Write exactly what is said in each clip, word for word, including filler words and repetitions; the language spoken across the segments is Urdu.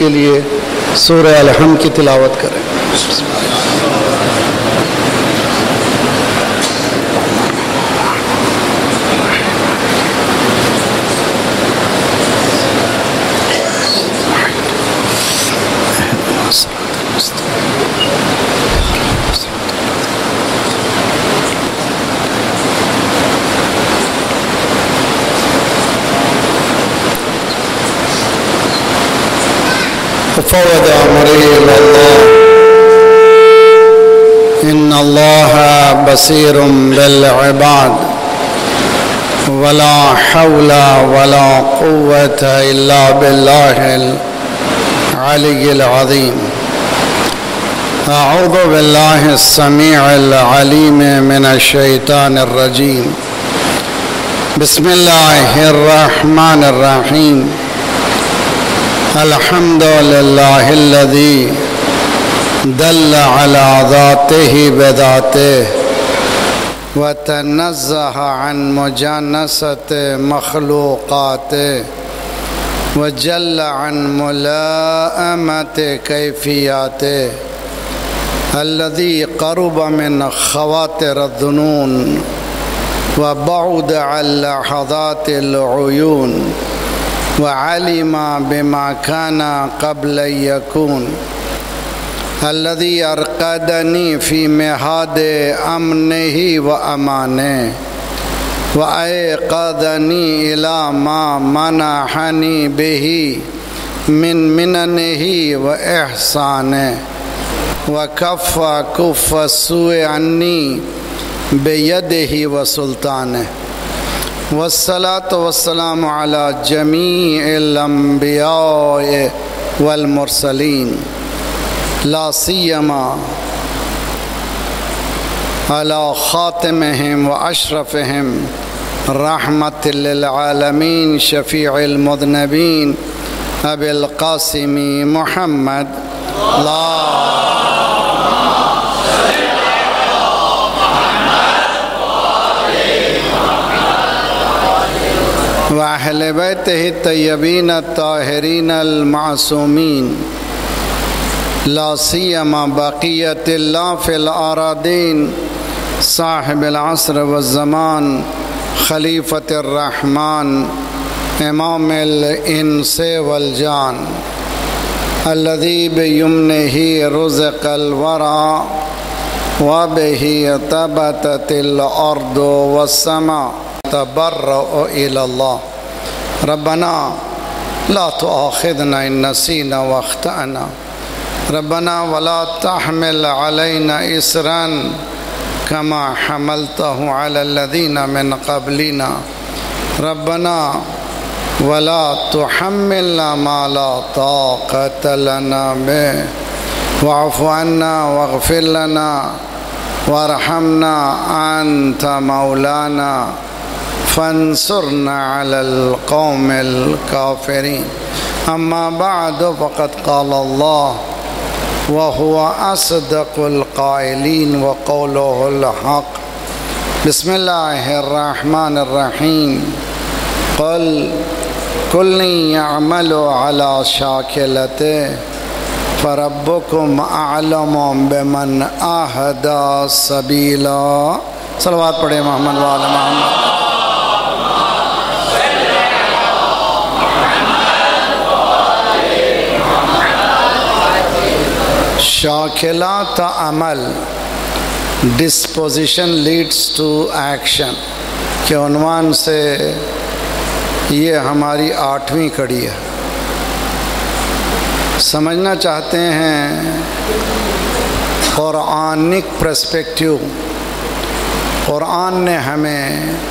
لیے سورہ الحمد کی تلاوت کریں۔ فوض امری الى اللہ ان اللہ بصیر بالعباد ولا حول ولا قوة الا باللہ العلی العظیم۔ اعوذ باللہ السمیع العلیم من الشیطان الرجیم۔ بسم اللہ الرحمن الرحیم۔ الحمد للہ الذی دل علی ذاتہ بذاتہ وتنزہ عن مجانست مخلوقاتہ وجل عن ملائمت کیفیاتہ الذی قرب من خواطر الظنون وبعد عن لحظات العیون وعلم بما كان قبل يكون الذي أرقدني في مهاد أمنه وأمانه وأيقظني إلى ما منحني به من مننه وإحسانه وكف كف السوء عني بيده وسلطانه والصلاة والسلام على جميع الأنبياء والمرسلين لا سيما على خاتمهم وأشرفهم رحمة للعالمين شفيع المذنبين أبي القاسم محمد لا وأهل بيته الطيبين الطاهرين المعصومين لا سيما بقية الله في الأراضين صاحب العصر والزمان خليفة الرحمن إمام الإنس والجان الذي بيمنه رزق الورى وبه تبتت الأرض والسماء تبرأ إلى الله ربنا لا تؤاخذنا إن نسينا واخطأنا ربنا ولا تحمل علينا إصرا كما حملته على الذين من قبلنا ربنا ولا تحملنا ما لا طاقة لنا به واعف عنا واغفر لنا وارحمنا أنت مولانا فانصرنا على القوم الكافرين أما بعد فقد قال الله وهو أصدق القائلين وقوله الحق بسم الله الرحمن الرحيم قل كل يعمل على شاكلته فربكم أعلم بمن أهدى سبيلا صلوات پڑھیں محمد وآل محمد۔ شاکلات عمل ڈسپوزیشن لیڈس ٹو ایکشن کے عنوان سے یہ ہماری آٹھویں کڑی ہے۔ سمجھنا چاہتے ہیں قرآنک پرسپیکٹیو، قرآن نے ہمیں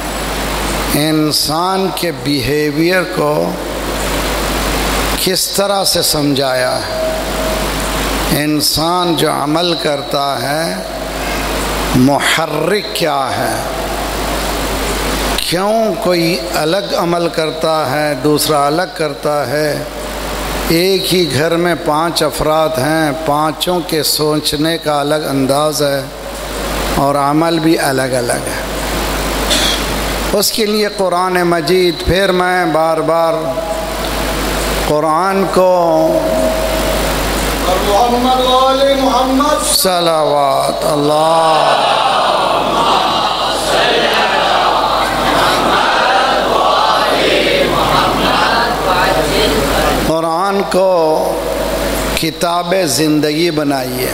انسان کے بیہیویئر کو کس طرح سے سمجھایا ہے۔ انسان جو عمل کرتا ہے محرک کیا ہے، کیوں کوئی الگ عمل کرتا ہے دوسرا الگ کرتا ہے۔ ایک ہی گھر میں پانچ افراد ہیں، پانچوں کے سوچنے کا الگ انداز ہے اور عمل بھی الگ الگ ہے۔ اس کے لیے قرآن مجید، پھر میں بار بار قرآن کو محمد وآل محمد صلوات اللہ قرآن کو کتاب زندگی بنائیے،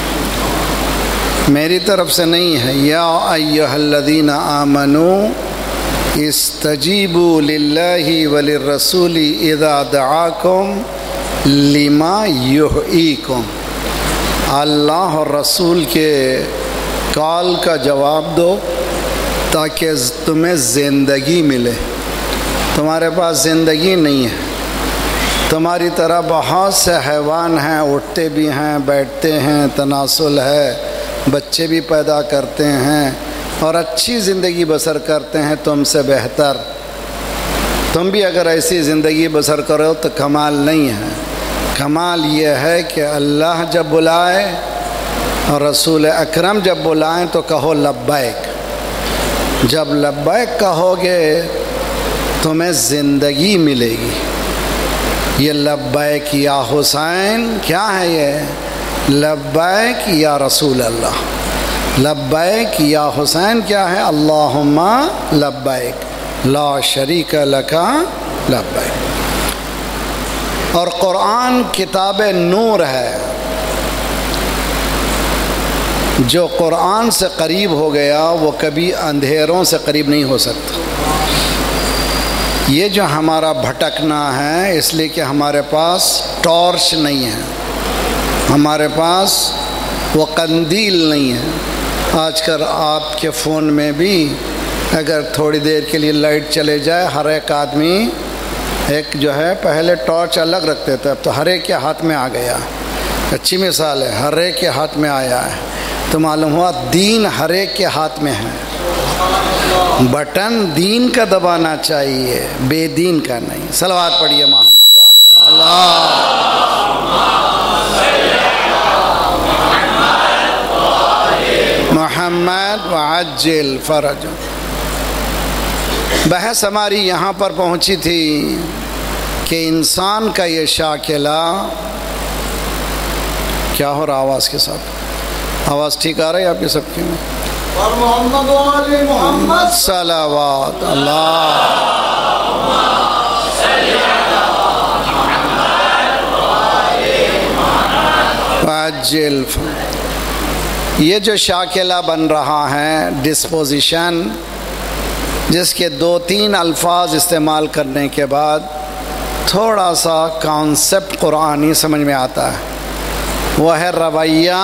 میری طرف سے نہیں ہے۔ یا ایھا الذین آمنوا استجیبوا للہ وللرسول اذا دعاکم لما یحییکم، اللہ اور رسول کے کال کا جواب دو تاکہ تمہیں زندگی ملے۔ تمہارے پاس زندگی نہیں ہے، تمہاری طرح بہت سے حیوان ہیں، اٹھتے بھی ہیں، بیٹھتے ہیں، تناسل ہے، بچے بھی پیدا کرتے ہیں اور اچھی زندگی بسر کرتے ہیں تم سے بہتر۔ تم بھی اگر ایسی زندگی بسر کرو تو کمال نہیں ہے، کمال یہ ہے کہ اللہ جب بلائے اور رسول اکرم جب بلائیں تو کہو لبیک۔ جب لبیک کہو گے تمہیں زندگی ملے گی۔ یہ لبیک یا حسین کیا ہے؟ یہ لبیک یا رسول اللہ، لبیک یا حسین کیا ہے؟ اللہم لبیک لا شریک لک لبیک۔ اور قرآن کتاب نور ہے، جو قرآن سے قریب ہو گیا وہ کبھی اندھیروں سے قریب نہیں ہو سکتا۔ یہ جو ہمارا بھٹکنا ہے اس لیے کہ ہمارے پاس ٹارچ نہیں ہے، ہمارے پاس وہ قندیل نہیں ہے۔ آج کل آپ کے فون میں بھی اگر تھوڑی دیر کے لیے لائٹ چلے جائے، ہر ایک آدمی ایک جو ہے پہلے ٹارچ الگ رکھتے تھے، اب تو ہر ایک کے ہاتھ میں آ گیا۔ اچھی مثال ہے، ہر ایک کے ہاتھ میں آیا ہے، تو معلوم ہوا دین ہر ایک کے ہاتھ میں ہے۔ بٹن دین کا دبانا چاہیے، بے دین کا نہیں۔ صلوات پڑھیے محمد وعلی محمد وعجل فرج۔ بحث ہماری یہاں پر پہنچی تھی کہ انسان کا یہ شاکلہ کیا ہو رہا آواز کے ساتھ؟ آواز ٹھیک آ رہی ہے آپ کی سب کی؟ اور محمد وآل محمد صلوات اللہ۔ وعجل۔ یہ جو شاکلہ بن رہا ہے، ڈسپوزیشن، جس کے دو تین الفاظ استعمال کرنے کے بعد تھوڑا سا کانسیپٹ قرآنی سمجھ میں آتا ہے، وہ ہے رویہ،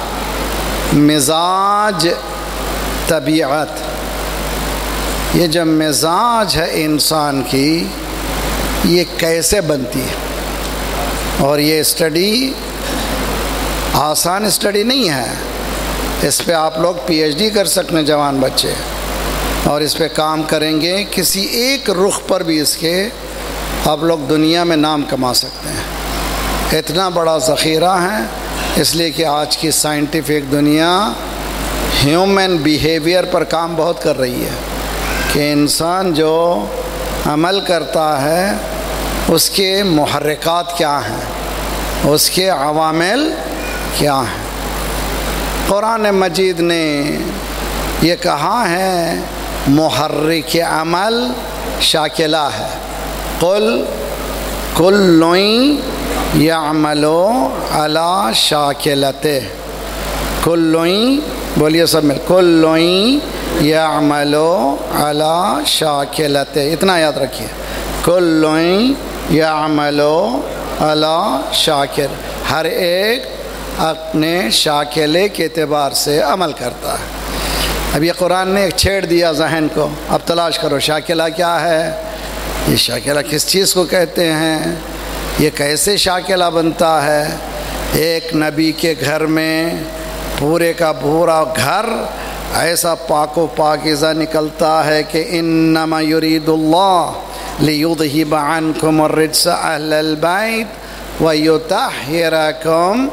مزاج، طبیعت۔ یہ جو مزاج ہے انسان کی، یہ کیسے بنتی ہے؟ اور یہ اسٹڈی آسان اسٹڈی نہیں ہے، اس پہ آپ لوگ پی ایچ ڈی کر سکتے ہیں جوان بچے، اور اس پہ کام کریں گے، کسی ایک رخ پر بھی اس کے آپ لوگ دنیا میں نام کما سکتے ہیں۔ اتنا بڑا ذخیرہ ہے، اس لیے کہ آج کی سائنٹیفک دنیا ہیومن بیہیویئر پر کام بہت کر رہی ہے، کہ انسان جو عمل کرتا ہے اس کے محرکات کیا ہیں، اس کے عوامل کیا ہیں۔ قرآن مجید نے یہ کہا ہے محرک عمل شاکلہ ہے۔ قل کل یعمل علی شاکلتہ، کل بولیے سب میں، کل یعمل علی شاکلتہ، اتنا یاد رکھیے، کل یعمل علی شاکل، ہر ایک اپنے شاکلے کے اعتبار سے عمل کرتا ہے۔ اب یہ قرآن نے ایک چھیڑ دیا ذہن کو، اب تلاش کرو شاکلہ کیا ہے، یہ شاکلہ کس چیز کو کہتے ہیں، یہ کیسے شاکلہ بنتا ہے۔ ایک نبی کے گھر میں پورے کا پورا گھر ایسا پاک و پاکیزہ نکلتا ہے کہ انما یرید اللہ لیذہب عنکم الرجس اہل البیت ویطہرکم۔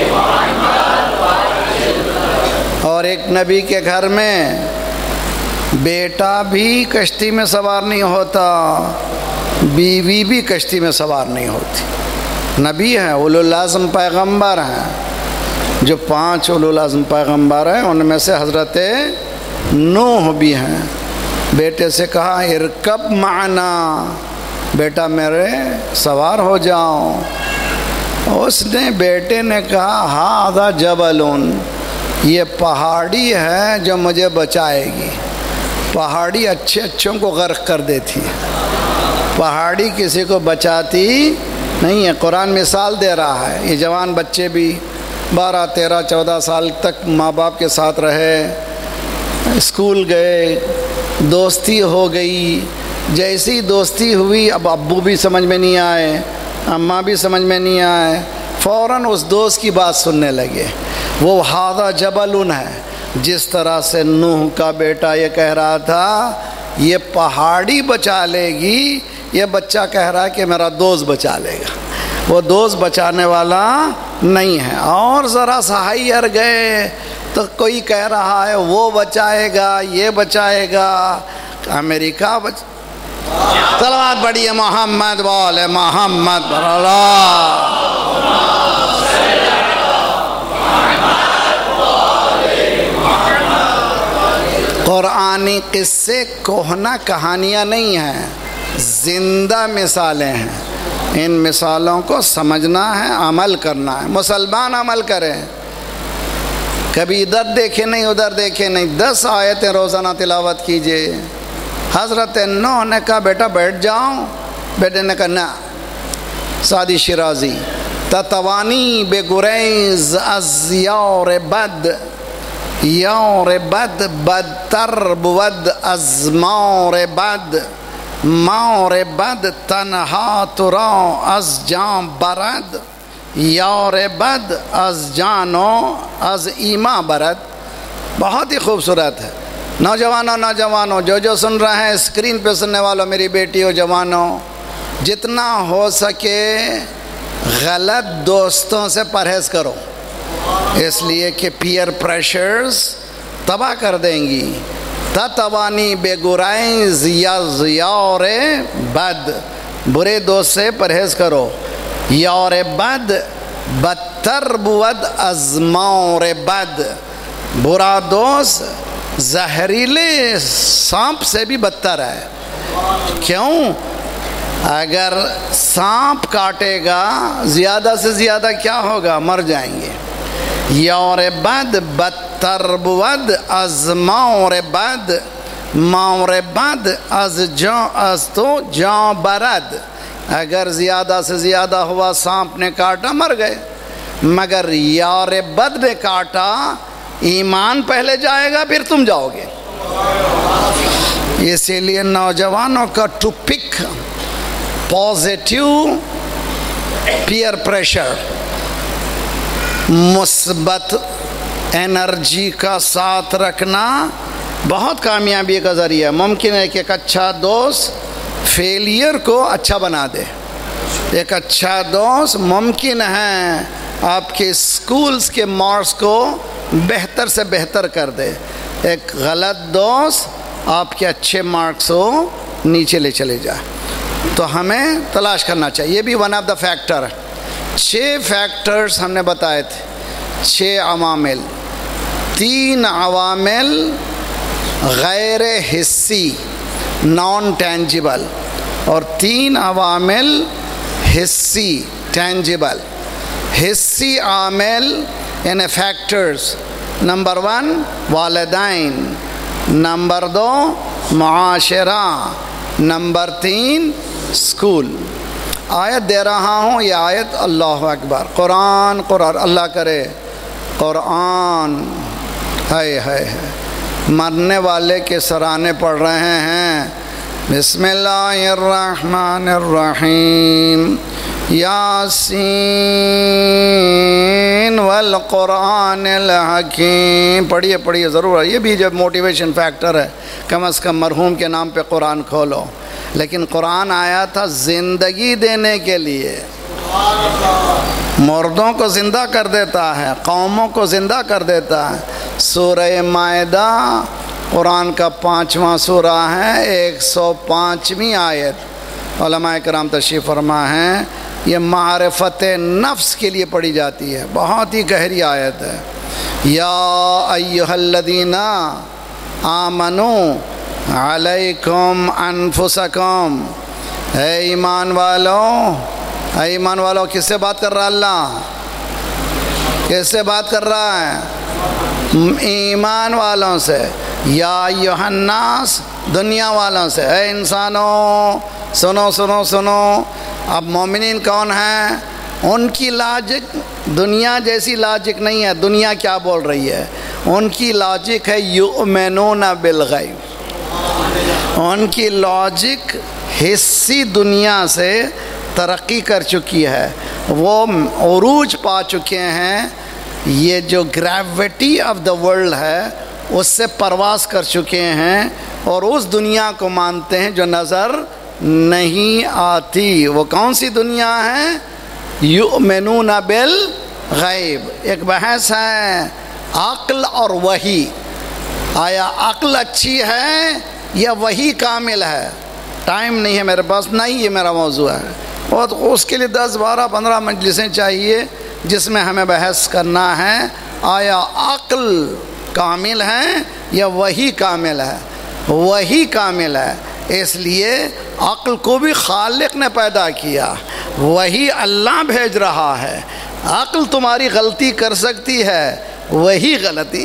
اور ایک نبی کے گھر میں بیٹا بھی کشتی میں سوار نہیں ہوتا، بیوی بھی کشتی میں سوار نہیں ہوتی۔ نبی ہیں، اولو العزم پیغمبر ہیں، جو پانچ اولو العزم پیغمبر ہیں ان میں سے حضرت نوح بھی ہیں۔ بیٹے سے کہا ارکب معنا، بیٹا میرے سوار ہو جاؤ۔ اس نے بیٹے نے کہا ھذا جبل، یہ پہاڑی ہے جو مجھے بچائے گی۔ پہاڑی اچھے اچھوں کو غرق کر دیتی ہے، پہاڑی کسی کو بچاتی نہیں ہے۔ قرآن مثال دے رہا ہے، یہ جوان بچے بھی بارہ تیرہ چودہ سال تک ماں باپ کے ساتھ رہے، اسکول گئے، دوستی ہو گئی، جیسی دوستی ہوئی اب ابو بھی سمجھ میں نہیں آئے، اماں بھی سمجھ میں نہیں آئے، فوراً اس دوست کی بات سننے لگے۔ وہ ھذا جبل ہے، جس طرح سے نوح کا بیٹا یہ کہہ رہا تھا یہ پہاڑی بچا لے گی، یہ بچہ کہہ رہا ہے کہ میرا دوست بچا لے گا۔ وہ دوست بچانے والا نہیں ہے۔ اور ذرا سا ہائر گئے تو کوئی کہہ رہا ہے وہ بچائے گا، یہ بچائے گا، امریکہ بچ... صلوات پڑھیے محمد بولے محمد پر اللہ۔ قرآنی قصے کوہنا کہانیاں نہیں ہیں، زندہ مثالیں ہیں۔ ان مثالوں کو سمجھنا ہے، عمل کرنا ہے۔ مسلمان عمل کریں، کبھی ادھر دیکھیں نہیں ادھر دیکھیں نہیں، دس آیتیں روزانہ تلاوت کیجئے۔ حضرت نوح نے کہا بیٹا بیٹھ جاؤں، بیٹے نے کہا نہ۔ سعدی شیرازی تتوانی بے گریز از یار بد، یار بد بدتر بود از مار بد، مار بد تنہا ترا از جان برد، یار بد از جانو از ایما برد۔ بہت ہی خوبصورت ہے۔ نوجوانوں نوجوانوں جو جو سن رہے ہیں، اسکرین پہ سننے والوں، میری بیٹی ہو، جوانوں، جتنا ہو سکے غلط دوستوں سے پرہیز کرو، اس لیے کہ پیئر پریشرز تباہ کر دیں گی۔ تتوانی بے گرائز یز یار بد، برے دوست سے پرہیز کرو۔ یار بد بدتر بود از مار بد، برا دوست زہریلے سانپ سے بھی بدتر ہے۔ کیوں؟ اگر سانپ کاٹے گا زیادہ سے زیادہ کیا ہوگا؟ مر جائیں گے۔ یار بد بدتر بود از مار بد، مار بد از جان از تو جان برد۔ اگر زیادہ سے زیادہ ہوا، سانپ نے کاٹا مر گئے، مگر یار بد نے کاٹا ایمان پہلے جائے گا پھر تم جاؤ گے۔ اسی لیے نوجوانوں کا topic positive peer pressure, مثبت انرجی کا ساتھ رکھنا بہت کامیابی کا ذریعہ ہے۔ ممکن ہے کہ ایک اچھا دوست فیلئر کو اچھا بنا دے، ایک اچھا دوست ممکن ہے آپ کے اسکولز کے مارکس کو بہتر سے بہتر کر دے، ایک غلط دوست آپ کے اچھے مارکس کو نیچے لے چلے جائے۔ تو ہمیں تلاش کرنا چاہیے، یہ بھی ون آف دا فیکٹر ہے۔ چھ فیکٹرز ہم نے بتائے تھے، چھ عوامل، تین عوامل غیر حسی نان ٹینجیبل اور تین عوامل حسی ٹینجیبل۔ حسی عامل یعنی فیکٹرز، نمبر ون والدین، نمبر دو معاشرہ، نمبر تین اسکول۔ آیت دے رہا ہوں، یہ آیت اللہ اکبر، قرآن قرآن اللہ کرے قرآن ہے ہے مرنے والے کے سرانے پڑھ رہے ہیں۔ بسم اللہ الرحمن الرحیم، یاسین والقرآن الحکیم۔ پڑھیے پڑھیے ضرور، یہ بھی جب موٹیویشن فیکٹر ہے، کم از کم مرحوم کے نام پہ قرآن کھولو۔ لیکن قرآن آیا تھا زندگی دینے کے لیے، مردوں کو زندہ کر دیتا ہے، قوموں کو زندہ کر دیتا ہے۔ سورہ مائدہ قرآن کا پانچواں سورہ ہے، ایک سو پانچویں آیت۔ علماء کرام تشریف فرما ہیں یہ معرفت نفس کے لیے پڑھی جاتی ہے، بہت ہی گہری آیت ہے۔ یا ایھا الذین آمنوا علیکم انفسکم، اے ایمان والوں، اے ایمان والوں، کس سے بات کر رہا اللہ؟ کس سے بات کر رہا ہے؟ ایمان والوں سے۔ یا ایھا الناس، دنیا والوں سے، اے انسانوں سنو سنو سنو۔ اب مومنین کون ہیں؟ ان کی لاجک دنیا جیسی لاجک نہیں ہے۔ دنیا کیا بول رہی ہے؟ ان کی لاجک ہے یؤمنون بالغیب۔ ان کی لاجک حصی دنیا سے ترقی کر چکی ہے، وہ عروج پا چکے ہیں، یہ جو گریوٹی آف دا ورلڈ ہے اس سے پرواز کر چکے ہیں، اور اس دنیا کو مانتے ہیں جو نظر نہیں آتی۔ وہ کون سی دنیا ہے؟ یؤمنون بالغیب۔ ایک بحث ہے عقل اور وحی، آیا عقل اچھی ہے یا وحی کامل ہے؟ ٹائم نہیں ہے میرے پاس، نہیں یہ میرا موضوع ہے، اور اس کے لیے دس بارہ پندرہ مجلسیں چاہیے جس میں ہمیں بحث کرنا ہے آیا عقل کامل ہے یا وحی کامل ہے؟ وحی کامل ہے، اس لیے عقل کو بھی خالق نے پیدا کیا، وحی اللہ بھیج رہا ہے۔ عقل تمہاری غلطی کر سکتی ہے، وہی غلطی۔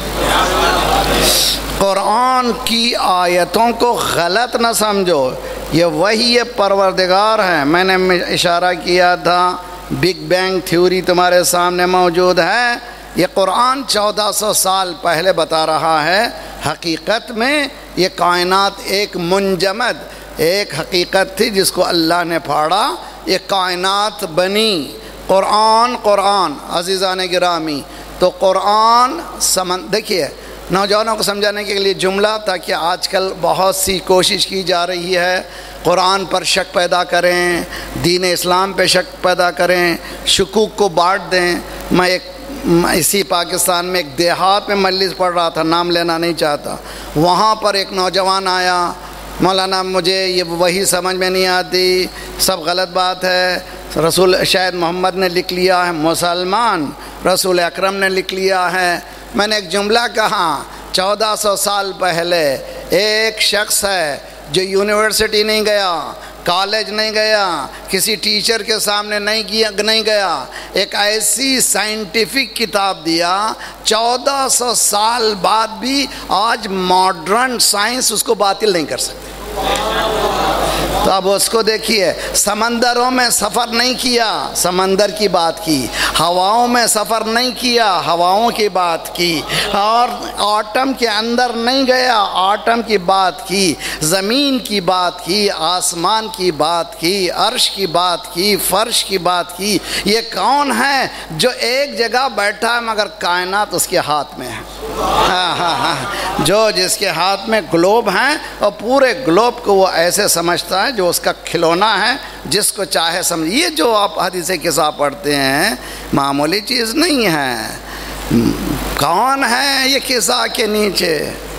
قرآن کی آیتوں کو غلط نہ سمجھو، یہ وحی پروردگار ہے۔ میں نے اشارہ کیا تھا بگ بینگ تھیوری تمہارے سامنے موجود ہے، یہ قرآن چودہ سو سال پہلے بتا رہا ہے۔ حقیقت میں یہ کائنات ایک منجمد ایک حقیقت تھی جس کو اللہ نے پھاڑا، یہ کائنات بنی۔ قرآن قرآن عزیزان گرامی، تو قرآن سمن دیکھیے نوجوانوں کو سمجھانے کے لیے جملہ، تاکہ آج کل بہت سی کوشش کی جا رہی ہے قرآن پر شک پیدا کریں، دین اسلام پہ شک پیدا کریں، شکوک کو بانٹ دیں۔ میں ایک اسی پاکستان میں ایک دیہات میں مجلس پڑھ رہا تھا، نام لینا نہیں چاہتا، وہاں پر ایک نوجوان آیا، مولانا مجھے یہ وہی سمجھ میں نہیں آتی، سب غلط بات ہے، رسول شاید محمد نے لکھ لیا ہے، مسلمان رسول اکرم نے لکھ لیا ہے۔ میں نے ایک جملہ کہا، چودہ سو سال پہلے ایک شخص ہے جو یونیورسٹی نہیں گیا، کالج نہیں گیا، کسی ٹیچر کے سامنے نہیں گیا نہیں گیا ایک ایسی سائنٹیفک کتاب دیا، چودہ سو سال بعد بھی آج ماڈرن سائنس اس کو باطل نہیں کر سکتی۔ تو اب اس کو دیکھیے، سمندروں میں سفر نہیں کیا، سمندر کی بات کی، ہواؤں میں سفر نہیں کیا، ہواؤں کی بات کی، اور آٹم کے اندر نہیں گیا، آٹم کی بات کی، زمین کی بات کی، آسمان کی بات کی، عرش کی بات کی، فرش کی بات کی۔ یہ کون ہے جو ایک جگہ بیٹھا ہے مگر کائنات اس کے ہاتھ میں ہے؟ ہاں ہاں ہاں جو جس کے ہاتھ میں گلوب ہیں، اور پورے گلوب کو وہ ایسے سمجھتا ہے جو اس کا کھلونا ہے، جس کو چاہے سمجھ۔ یہ جو آپ حدیث قصہ پڑھتے ہیں معمولی چیز نہیں ہے۔ کون ہے یہ قصہ کے نیچے؟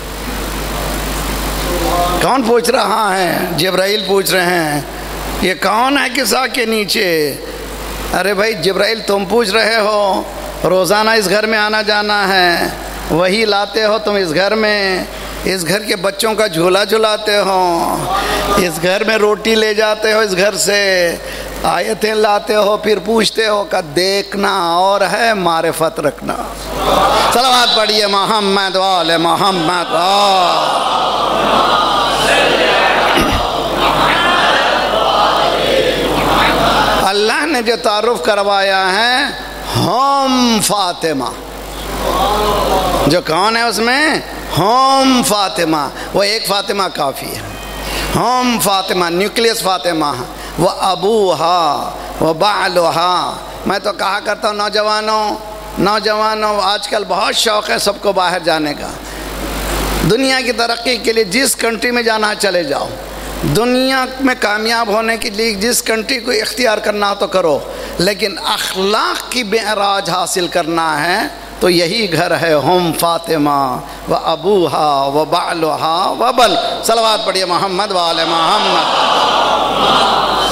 کون پوچھ رہا ہے؟ جبرائیل پوچھ رہے ہیں یہ کون ہے قصہ کے نیچے؟ ارے بھائی جبرائیل تم پوچھ رہے ہو، روزانہ اس گھر میں آنا جانا ہے، وہی لاتے ہو تم اس گھر میں، اس گھر کے بچوں کا جھولا جھلاتے ہو، اس گھر میں روٹی لے جاتے ہو، اس گھر سے آیتیں لاتے ہو، پھر پوچھتے ہو کہ دیکھنا اور ہے معرفت رکھنا۔ صلوات پڑھیے محمد وآل محمد۔ اللہ نے جو تعارف کروایا ہے ہم فاطمہ، جو کون ہے اس میں؟ ہم فاطمہ، وہ ایک فاطمہ کافی ہے، ہم فاطمہ نیوکلیس فاطمہ، وہ ابوہا وہ بعلہا۔ میں تو کہا کرتا ہوں نوجوانوں نوجوانوں آج کل بہت شوق ہے سب کو باہر جانے کا، دنیا کی ترقی کے لیے جس کنٹری میں جانا چلے جاؤ، دنیا میں کامیاب ہونے کے لیے جس کنٹری کو اختیار کرنا ہو تو کرو، لیکن اخلاق کی معراج حاصل کرنا ہے تو یہی گھر ہے ہم فاطمہ و ابوہا و بعلہا و بن. صلوات پڑھیے محمد وآل محمد.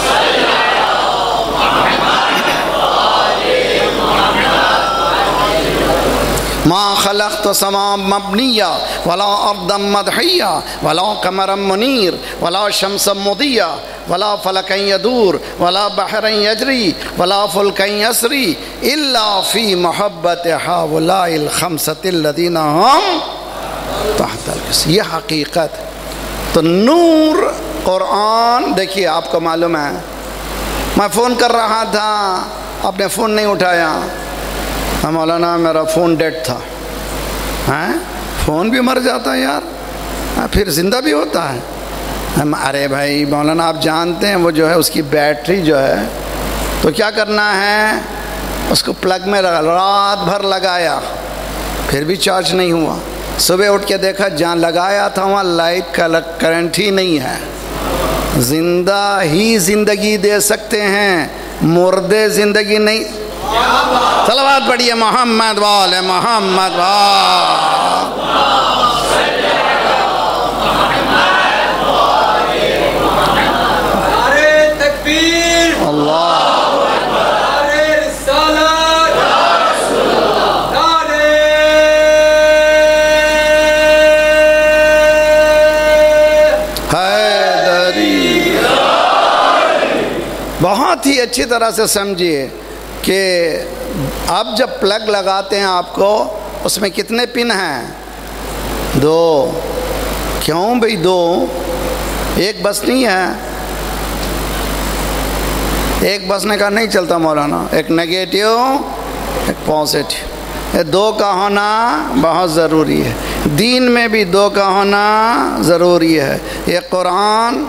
ما خلقت سما مبنیہ ولا ارضا مدحیہ ولا قمرا منیر ولا شمسا مضیہ ولا فلکا یدور ولا بحرا یجری ولا فلکا یسری الا فی محبت ہؤلاء الخمسۃ الذین هم تحت العرش. یہ حقیقت. تو نور قرآن. دیکھیے آپ کو معلوم ہے میں فون کر رہا تھا آپ نے فون نہیں اٹھایا. مولانا میرا فون ڈیڈ تھا. ہاں فون بھی مر جاتا ہے یار, پھر زندہ بھی ہوتا ہے. ارے بھائی مولانا آپ جانتے ہیں وہ جو ہے اس کی بیٹری جو ہے تو کیا کرنا ہے, اس کو پلگ میں رات بھر لگایا پھر بھی چارج نہیں ہوا. صبح اٹھ کے دیکھا جہاں لگایا تھا وہاں لائٹ کا کرنٹ ہی نہیں ہے. زندہ ہی زندگی دے سکتے ہیں, مردے زندگی نہیں. صلوات پڑھیے محمد والے محمد والے. نعرے تکبیر, اللہ نعرے رسالت, نعرے حیدری. بہت ہی اچھی طرح سے سمجھیے کہ اب جب پلگ لگاتے ہیں آپ کو اس میں کتنے پن ہیں؟ دو. کیوں بھئی دو؟ ایک بس نہیں ہے. ایک بسنے کا نہیں چلتا مولانا, ایک نیگیٹیو ایک پازیٹیو. یہ دو کا ہونا بہت ضروری ہے. دین میں بھی دو کا ہونا ضروری ہے. یہ قرآن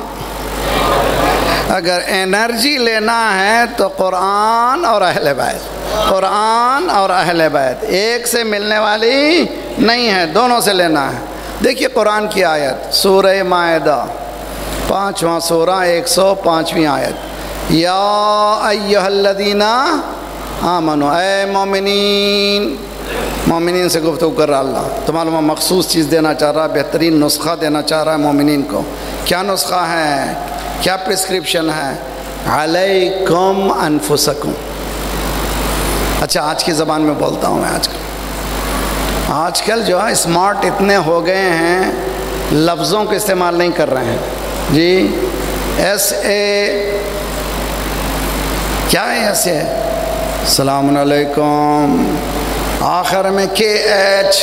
اگر انرجی لینا ہے تو قرآن اور اہل بیت, قرآن اور اہل بیت ایک سے ملنے والی نہیں ہے, دونوں سے لینا ہے. دیکھیے قرآن کی آیت سورہ مائدہ پانچواں سورہ ایک سو پانچویں آیت. یا ایہا الذین آمنوا, اے مومنین. مومنین سے گفتگو کر رہا اللہ. تو معلوم مخصوص چیز دینا چاہ رہا ہے, بہترین نسخہ دینا چاہ رہا ہے مومنین کو. کیا نسخہ ہے, کیا پرسکرپشن ہے؟ علیکم انفسکم. اچھا آج کی زبان میں بولتا ہوں میں. آج کل آج کل جو ہے اسمارٹ اتنے ہو گئے ہیں لفظوں کو استعمال نہیں کر رہے ہیں جی. ایس اے کیا ہے, ایس اے السلام علیکم, آخر میں کے ایچ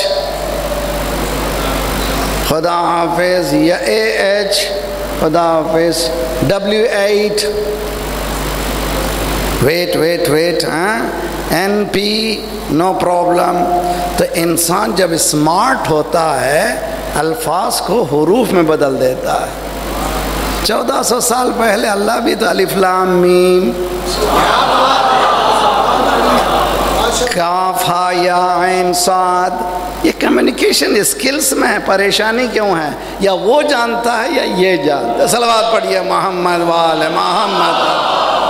خدا حافظ, یا اے ایچ خدا حافظ, W eight wait wait wait ہاں این پی نو پرابلم. تو انسان جب اسمارٹ ہوتا ہے الفاظ کو حروف میں بدل دیتا ہے. چودہ سو سال پہلے اللہ بھی تو الف لام میم کاف ہا یا عین صاد, یہ کمیونیکیشن اسکلز میں ہے. پریشانی کیوں ہے؟ یا وہ جانتا ہے یا یہ جانتا ہے. صلوات پڑھیے محمد والے محمد.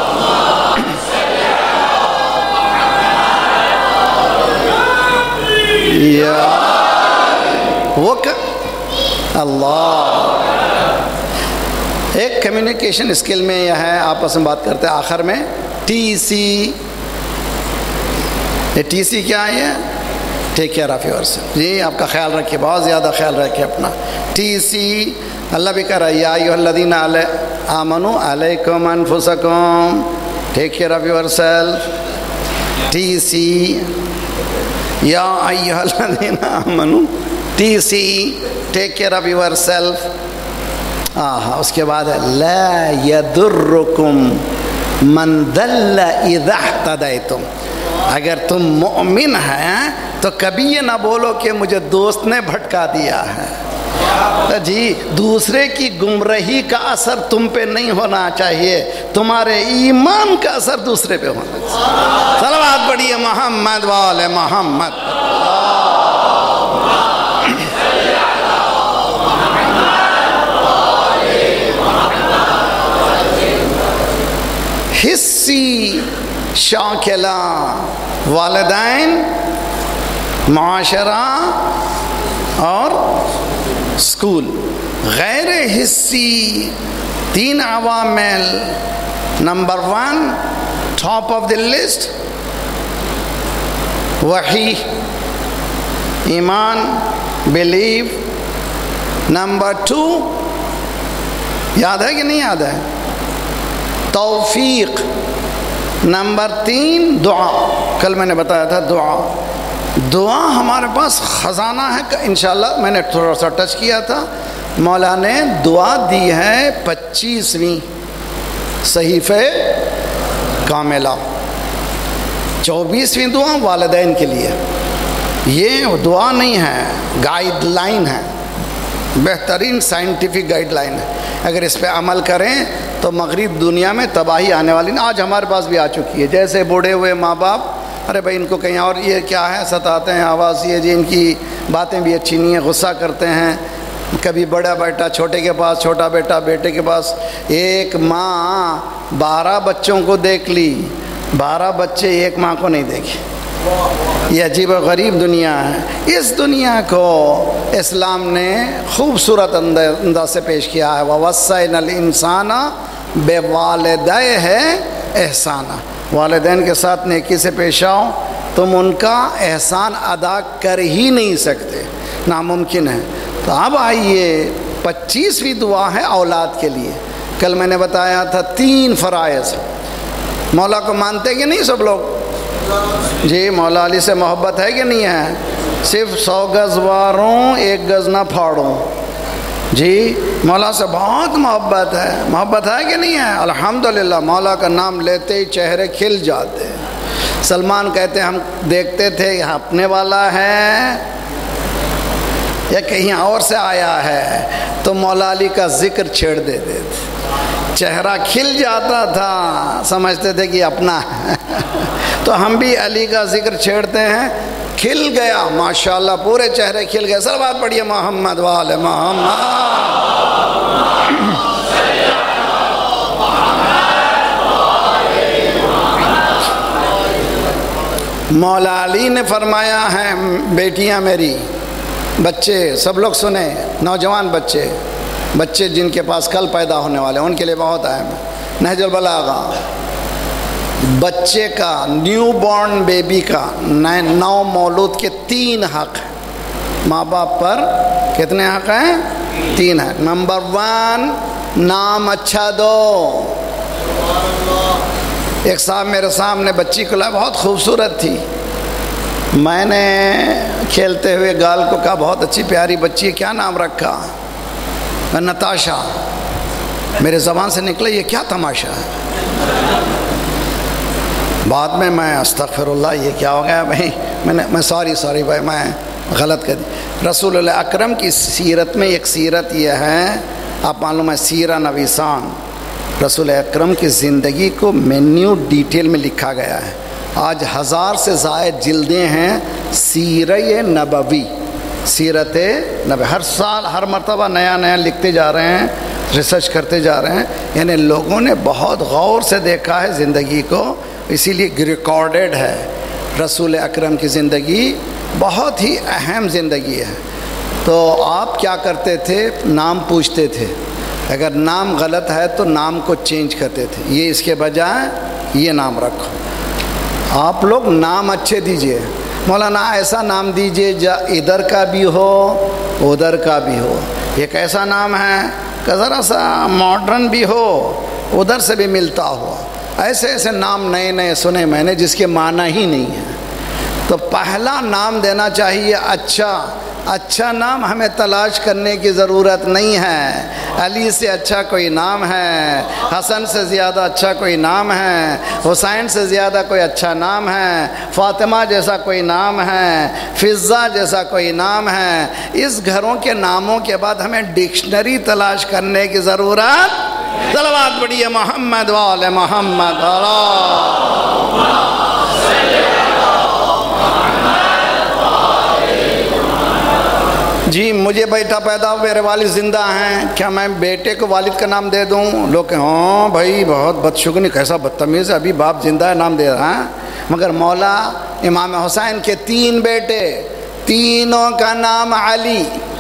یا وہ اللہ ایک کمیونیکیشن اسکل میں یہ ہے, آپس میں بات کرتے ہیں آخر میں ٹی سی. یہ ٹی سی کیا ہے؟ Take care of yourself. جی آپ کا خیال رکھیے, بہت زیادہ خیال رکھیے اپنا. ٹی سی اللہ بھی کہہ رہا ہے یا ایھا الذین آمنوا علیکم انفسکم, take care of yourself. T C یا ایھا الذین آمنوا, T C take care of yourself. ہاں اس کے بعد ہے لا یضرکم من ضل اذا اہتدیتم. اگر تم مؤمن ہیں تو کبھی یہ نہ بولو کہ مجھے دوست نے بھٹکا دیا ہے. جی دوسرے کی گمراہی کا اثر تم پہ نہیں ہونا چاہیے, تمہارے ایمان کا اثر دوسرے پہ ہونا چاہیے. صلوات پڑھیے محمد والے محمد. حسی شاکلہ والدین معاشرہ اور اسکول. غیر حصی تین عوامل. Number one top of the list وحی ایمان بلیو. نمبر ٹو یاد ہے کہ نہیں یاد ہے؟ توفیق. نمبر تین دعا. کل میں نے بتایا تھا دعا. دعا ہمارے پاس خزانہ ہے انشاءاللہ. میں نے تھوڑا سا ٹچ کیا تھا. مولا نے دعا دی ہے پچیسویں صحیفہ کاملہ. چوبیسویں دعا والدین کے لیے. یہ دعا نہیں ہے، گائیڈ لائن ہے، بہترین سائنٹیفک گائیڈ لائن ہے. اگر اس پہ عمل کریں تو مغرب دنیا میں تباہی آنے والی نہیں. آج ہمارے پاس بھی آ چکی ہے. جیسے بوڑھے ہوئے ماں باپ، ارے بھائی ان کو کہیں اور یہ کیا ہے، ستاتے ہیں، آواز یہ جی ان کی باتیں بھی اچھی نہیں ہیں، غصہ کرتے ہیں. کبھی بڑا بیٹا چھوٹے کے پاس، چھوٹا بیٹا بیٹے کے پاس. ایک ماں بارہ بچوں کو دیکھ لی، بارہ بچے ایک ماں کو نہیں دیکھے. یہ عجیب و غریب دنیا ہے. اس دنیا کو اسلام نے خوبصورت انداز سے پیش کیا ہے. وَوَصَّيْنَا الْإِنسَانَ بِوَالِدَيْهِ احسانا. والدین کے ساتھ نیکی سے پیش آؤ. تم ان کا احسان ادا کر ہی نہیں سکتے، ناممکن ہے. تو اب آئیے پچیسویں دعا ہے اولاد کے لیے. کل میں نے بتایا تھا تین فرائض. مولا کو مانتے کہ نہیں سب لوگ؟ جی مولا علی سے محبت ہے کہ نہیں ہے؟ صرف سو گز واروں ایک گز نہ پھاڑوں. جی مولا سے بہت محبت ہے. محبت ہے کہ نہیں ہے؟ الحمدللہ. مولا کا نام لیتے ہی چہرے کھل جاتے. سلمان کہتے ہم دیکھتے تھے یہ اپنے والا ہے یا کہیں اور سے آیا ہے، تو مولا علی کا ذکر چھیڑ دیتے تھے. چہرہ کھل جاتا تھا، سمجھتے تھے کہ اپنا ہے. تو ہم بھی علی کا ذکر چھیڑتے ہیں. کھل گیا ماشاءاللہ، پورے چہرے کھل گئے. صلوات پڑھیے محمد وآل محمد. مولا علی نے فرمایا ہے، بیٹیاں میری، بچے سب لوگ سنیں، نوجوان بچے بچے جن کے پاس کل پیدا ہونے والے ان کے لیے بہت اہم ہے. نہج البلاغہ. بچے کا، نیو بورن بیبی کا، نو مولود کے تین حق ہیں ماں باپ پر. کتنے حق ہیں؟ تین حق. نمبر ون نام اچھا دو. ایک صاحب میرے سامنے بچی کو لائے، بہت خوبصورت تھی. میں نے کھیلتے ہوئے گال کو کہا بہت اچھی پیاری بچی ہے، کیا نام رکھا؟ نتاشا. میرے زبان سے نکلا یہ کیا تماشا ہے. بعد میں میں استغفر اللہ یہ کیا ہو گیا بھائی، میں نے میں سوری سوری بھائی میں غلط کر دی. رسول اللہ اکرم کی سیرت میں ایک سیرت یہ ہے، آپ معلوم ہے سیرہ نویسان، رسول اکرم کی زندگی کو مینیو ڈیٹیل میں لکھا گیا ہے. آج ہزار سے زائد جلدیں ہیں سیرہ نبوی، سیرت نبی. ہر سال ہر مرتبہ نیا نیا لکھتے جا رہے ہیں، ریسرچ کرتے جا رہے ہیں. یعنی لوگوں نے بہت غور سے دیکھا ہے زندگی کو، اسی لیے ریکارڈڈ ہے. رسول اکرم کی زندگی بہت ہی اہم زندگی ہے. تو آپ کیا کرتے تھے؟ نام پوچھتے تھے. اگر نام غلط ہے تو نام کو چینج کرتے تھے. یہ اس کے بجائے یہ نام رکھو. آپ لوگ نام اچھے دیجئے. مولانا ایسا نام دیجئے جا ادھر کا بھی ہو ادھر کا بھی ہو. ایک ایسا نام ہے کہ ذرا سا ماڈرن بھی ہو، ادھر سے بھی ملتا ہو. ایسے ایسے نام نئے نئے سنے میں نے جس کے معنی ہی نہیں ہے. تو پہلا نام دینا چاہیے اچھا. اچھا نام ہمیں تلاش کرنے کی ضرورت نہیں ہے. علی سے اچھا کوئی نام ہے، حسن سے زیادہ اچھا کوئی نام ہے، حسین سے زیادہ کوئی اچھا نام ہے، فاطمہ جیسا کوئی نام ہے، فضہ جیسا کوئی نام ہے. اس گھروں کے ناموں کے بعد ہمیں ڈکشنری تلاش کرنے کی ضرورت. صلوات پڑھیے محمد وآل محمد. جی مجھے بیٹا پیدا ہو، میرے والد زندہ ہیں، کیا میں بیٹے کو والد کا نام دے دوں؟ لوگ کہیں ہاں بھائی بہت بدشگنی، کیسا بدتمیز ہے، ابھی باپ زندہ ہے نام دے رہا ہے. مگر مولا امام حسین کے تین بیٹے تینوں کا نام علی،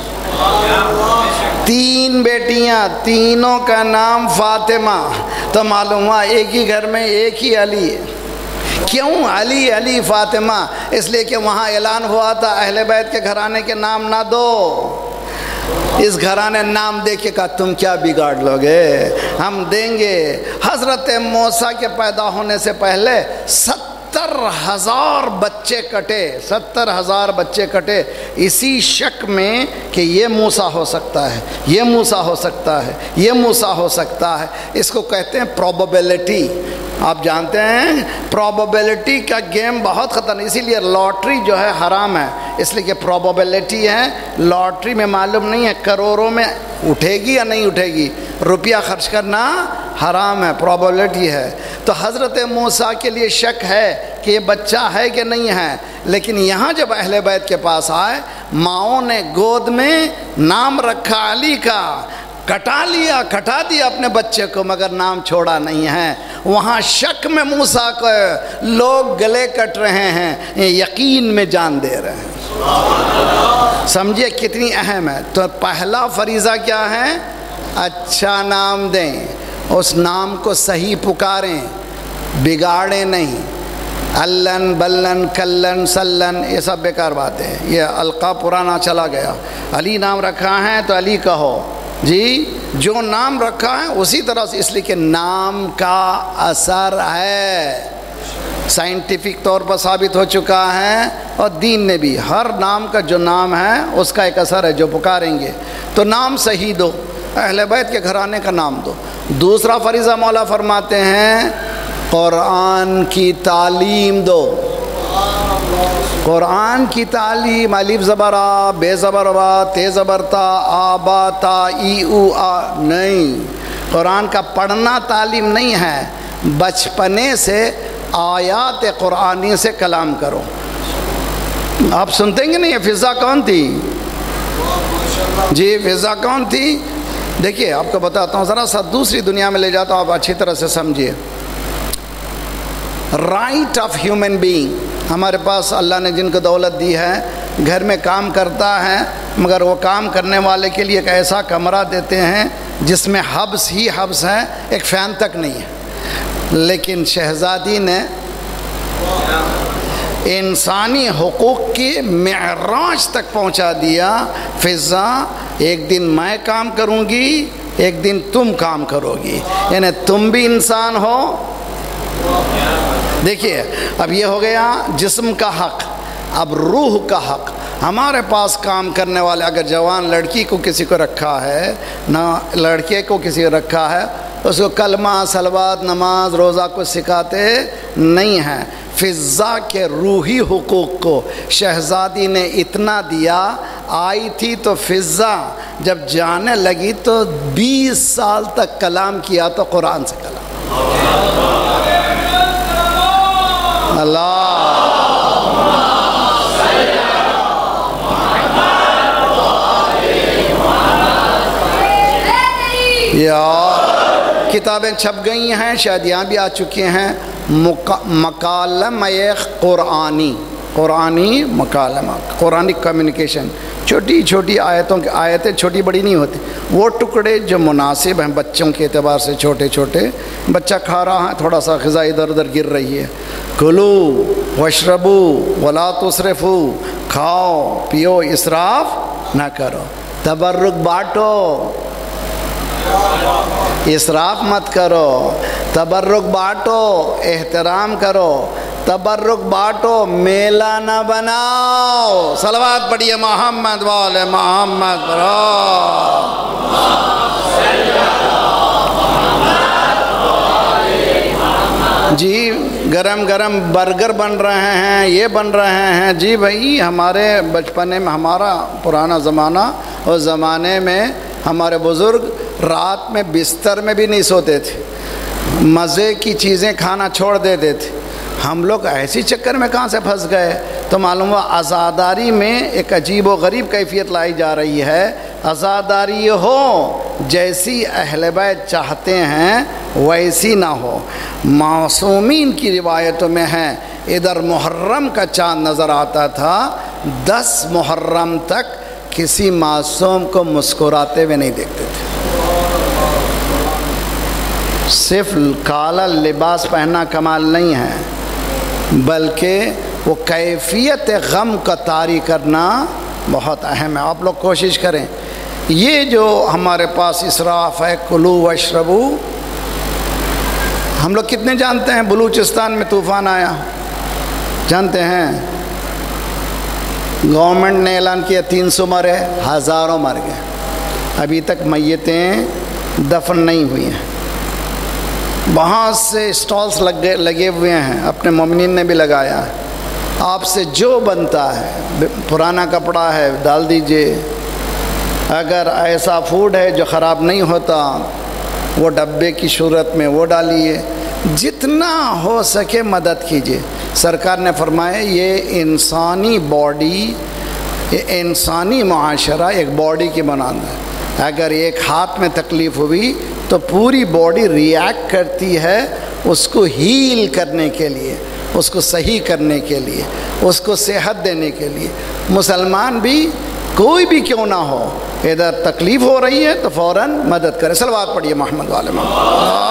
تین بیٹیاں تینوں کا نام فاطمہ، تو معلوم ہوا ایک ہی گھر میں ایک ہی علی ہے۔ کیوں علی علی فاطمہ؟ اس لیے کہ وہاں اعلان ہوا تھا اہل بیت کے گھرانے کے نام نہ دو۔ اس گھرانے نام دے کے کہا تم کیا بگاڑ لو گے، ہم دیں گے۔ حضرت موسیٰ کے پیدا ہونے سے پہلے ستر ہزار بچے کٹے، ستر ہزار بچے کٹے اسی شک میں کہ یہ موسیٰ ہو سکتا ہے، یہ موسیٰ ہو سکتا ہے، یہ موسیٰ ہو سکتا ہے۔ اس کو کہتے ہیں پروبیبلٹی۔ آپ جانتے ہیں پروبیبلٹی کا گیم بہت خطرناک، اسی لیے لاٹری جو ہے حرام ہے، اس لیے کہ پروبیبلٹی ہے، لاٹری میں معلوم نہیں ہے کروڑوں میں اٹھے گی یا نہیں اٹھے گی، روپیہ خرچ کرنا حرام ہے، پروبیبلٹی ہے۔ تو حضرت موسیٰ کے لیے شک ہے کہ یہ بچہ ہے کہ نہیں ہے، لیکن یہاں جب اہل بیت کے پاس آئے، ماؤں نے گود میں نام رکھا علی کا، کٹا لیا کٹا دیا اپنے بچے کو، مگر نام چھوڑا نہیں ہے۔ وہاں شک میں موسیٰ کو لوگ گلے کٹ رہے ہیں، یقین میں جان دے رہے ہیں۔ سمجھے کتنی اہم ہے۔ تو پہلا فریضہ کیا ہے؟ اچھا نام دیں، اس نام کو صحیح پکاریں، بگاڑیں نہیں۔ الن بلن کلن سلن یہ سب بیکار باتیں ہیں، یہ القاب پرانا چلا گیا۔ علی نام رکھا ہے تو علی کہو جی، جو نام رکھا ہے اسی طرح سے، اس لیے کہ نام کا اثر ہے، سائنٹیفک طور پر ثابت ہو چکا ہے، اور دین نے بھی، ہر نام کا جو نام ہے اس کا ایک اثر ہے جو پکاریں گے۔ تو نام صحیح دو، اہل بیت کے گھرانے کا نام دو۔ دوسرا فریضہ مولا فرماتے ہیں قرآن کی تعلیم دو۔ قرآن کی تعلیم، الف زبر آ، بے زبر با، تے زبر تا، آ با تا، ای او آ نہیں، قرآن کا پڑھنا تعلیم نہیں ہے، بچپنے سے آیات قرآنی سے کلام کرو۔ آپ سنتے ہیں کہ نہیں، یہ فضا کون تھی؟ جی فضا کون تھی؟ دیکھیے آپ کو بتاتا ہوں، ذرا سا دوسری دنیا میں لے جاتا ہوں، آپ اچھی طرح سے سمجھیے۔ رائٹ آف ہیومن بینگ، ہمارے پاس اللہ نے جن کو دولت دی ہے، گھر میں کام کرتا ہے، مگر وہ کام کرنے والے کے لیے ایک ایسا کمرہ دیتے ہیں جس میں حبس ہی حبس ہے، ایک فین تک نہیں ہے۔ لیکن شہزادی نے انسانی حقوق کی معراج تک پہنچا دیا۔ فضا ایک دن میں کام کروں گی، ایک دن تم کام کرو گی، یعنی تم بھی انسان ہو۔ دیکھیے اب یہ ہو گیا جسم کا حق، اب روح کا حق۔ ہمارے پاس کام کرنے والے، اگر جوان لڑکی کو کسی کو رکھا ہے، نہ لڑکے کو کسی کو رکھا ہے، اس کو کلمہ صلوات نماز روزہ کو سکھاتے نہیں ہیں۔ فضا کے روحی حقوق کو شہزادی نے اتنا دیا، آئی تھی تو فضا جب جانے لگی تو بیس سال تک کلام کیا تو قرآن سے کلام۔ اللہ یار کتابیں چھپ گئی ہیں، شاید یہاں بھی آ چکے ہیں، مکالمہ قرآنی، قرآنی مکالمہ، قرآنی کمیونیکیشن، چھوٹی چھوٹی آیتوں کی، آیتیں چھوٹی بڑی نہیں ہوتی، وہ ٹکڑے جو مناسب ہیں بچوں کے اعتبار سے، چھوٹے چھوٹے، بچہ کھا رہا ہے، تھوڑا سا غذا ادھر ادھر گر رہی ہے، کلو واشربو ولا تسرفو، کھاؤ پیو اسراف نہ کرو، تبرک بانٹو، اسراف مت کرو، تبرک بانٹو، احترام کرو، تبرک بانٹو، میلہ نہ بناؤ۔ صلوات پڑھیے محمد والے محمد برو۔ جی گرم گرم برگر بن رہے ہیں، یہ بن رہے ہیں، جی بھائی ہمارے بچپنے میں، ہمارا پرانا زمانہ، اس زمانے میں ہمارے بزرگ رات میں بستر میں بھی نہیں سوتے تھے، مزے کی چیزیں کھانا چھوڑ دیتے تھے۔ ہم لوگ ایسی چکر میں کہاں سے پھنس گئے؟ تو معلوم ہوا عزاداری میں ایک عجیب و غریب کیفیت لائی جا رہی ہے۔ عزاداری ہو جیسی اہل بیت چاہتے ہیں ویسی نہ ہو۔ معصومین کی روایتوں میں ہے، ادھر محرم کا چاند نظر آتا تھا، دس محرم تک کسی معصوم کو مسکراتے ہوئے نہیں دیکھتے تھے. صرف کالا لباس پہننا کمال نہیں ہے، بلکہ وہ کیفیت غم کا طاری کرنا بہت اہم ہے. آپ لوگ کوشش کریں. یہ جو ہمارے پاس اسراف ہے، کلو واشربو، ہم لوگ کتنے جانتے ہیں بلوچستان میں طوفان آیا؟ جانتے ہیں؟ گورنمنٹ نے اعلان کیا تین سو مرے، ہزاروں مر گئے. ابھی تک میتیں دفن نہیں ہوئی ہیں. بہت سے اسٹالس لگے لگے ہوئے ہیں، اپنے مومنین نے بھی لگایا. آپ سے جو بنتا ہے، پرانا کپڑا ہے ڈال دیجئے، اگر ایسا فوڈ ہے جو خراب نہیں ہوتا وہ ڈبے کی صورت میں وہ ڈالیے. جتنا ہو سکے مدد کیجیے. سرکار نے فرمایا یہ انسانی باڈی، یہ انسانی معاشرہ ایک باڈی کی مانند ہے. اگر ایک ہاتھ میں تکلیف ہوئی تو پوری باڈی ریئیکٹ کرتی ہے اس کو ہیل کرنے کے لیے، اس کو صحیح کرنے کے لیے، اس کو صحت دینے کے لیے. مسلمان بھی کوئی بھی کیوں نہ ہو، ادھر تکلیف ہو رہی ہے تو فوراً مدد کرے. صلوات پڑھیے محمد والے محمد.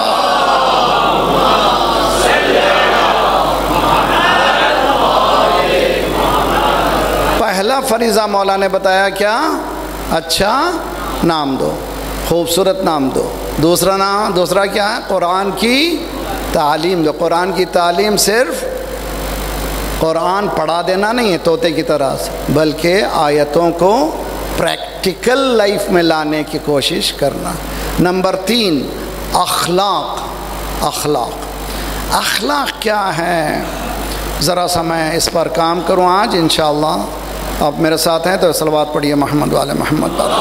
پہلا فریضہ مولا نے بتایا کیا؟ اچھا نام دو، خوبصورت نام دو. دوسرا نام دوسرا کیا ہے؟ قرآن کی تعلیم دو. قرآن کی تعلیم صرف قرآن پڑھا دینا نہیں ہے طوطے کی طرح سے، بلکہ آیتوں کو پریکٹیکل لائف میں لانے کی کوشش کرنا. نمبر تین، اخلاق. اخلاق اخلاق کیا ہے؟ ذرا سا میں اس پر کام کروں آج انشاءاللہ. آپ میرے ساتھ ہیں تو صلوات پڑھیے محمد والے محمد پر.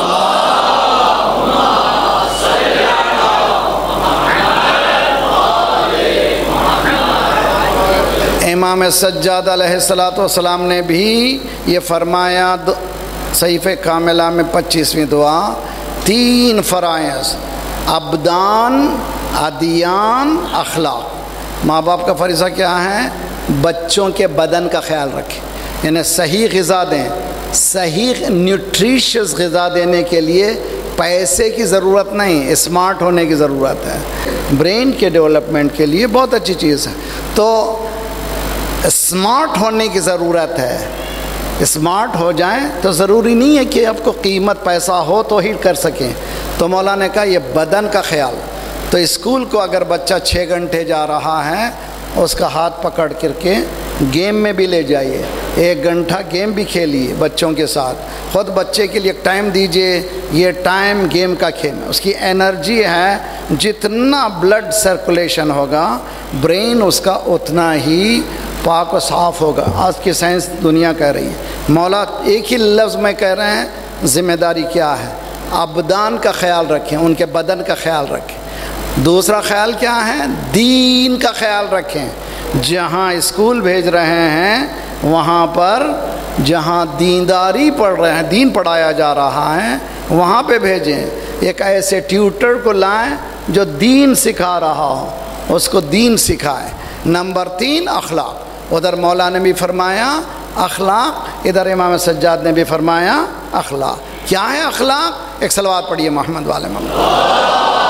امام سجاد علیہ الصلوۃ والسلام نے بھی یہ فرمایا صحیفہ کاملہ میں پچیسویں دعا، تین فرائض، ابدان، ادیان، اخلاق. ماں باپ کا فریضہ کیا ہے؟ بچوں کے بدن کا خیال رکھیں، یعنی صحیح غذا دیں. صحیح نیوٹریشس غذا دینے کے لیے پیسے کی ضرورت نہیں، اسمارٹ ہونے کی ضرورت ہے. برین کے ڈیولپمنٹ کے لیے بہت اچھی چیز ہے. تو اسمارٹ ہونے کی ضرورت ہے. اسمارٹ ہو جائیں تو ضروری نہیں ہے کہ آپ کو قیمت پیسہ ہو تو ہی کر سکیں. تو مولا نے کہا یہ بدن کا خیال. تو اسکول کو اگر بچہ چھ گھنٹے جا رہا ہے، اس کا ہاتھ پکڑ کر کے گیم میں بھی لے جائیے، ایک گھنٹہ گیم بھی کھیلیے بچوں کے ساتھ. خود بچے کے لیے ایک ٹائم دیجئے، یہ ٹائم گیم کا کھیل ہے. اس کی انرجی ہے، جتنا بلڈ سرکولیشن ہوگا برین اس کا اتنا ہی پاک و صاف ہوگا. آج کی سائنس دنیا کہہ رہی ہے. مولا ایک ہی لفظ میں کہہ رہے ہیں ذمہ داری کیا ہے؟ ابدان کا خیال رکھیں، ان کے بدن کا خیال رکھیں. دوسرا خیال کیا ہے؟ دین کا خیال رکھیں. جہاں اسکول بھیج رہے ہیں وہاں پر جہاں دینداری پڑھ رہے ہیں، دین پڑھایا جا رہا ہے، وہاں پہ بھیجیں. ایک ایسے ٹیوٹر کو لائیں جو دین سکھا رہا ہو، اس کو دین سکھائیں. نمبر تین، اخلاق. ادھر مولا نے بھی فرمایا اخلاق، ادھر امام سجاد نے بھی فرمایا اخلاق. کیا ہے اخلاق؟ ایک صلوات پڑھیے محمد والے محمد.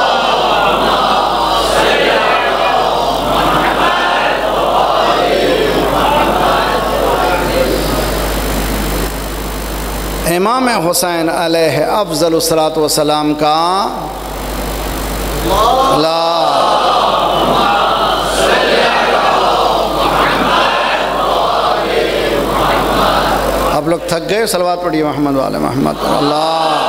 امام حسین علیہ افضل الصلاۃ والسلام کا لا آپ لوگ تھک گئے؟ صلوات پڑھیے محمد والے محمد. اللہ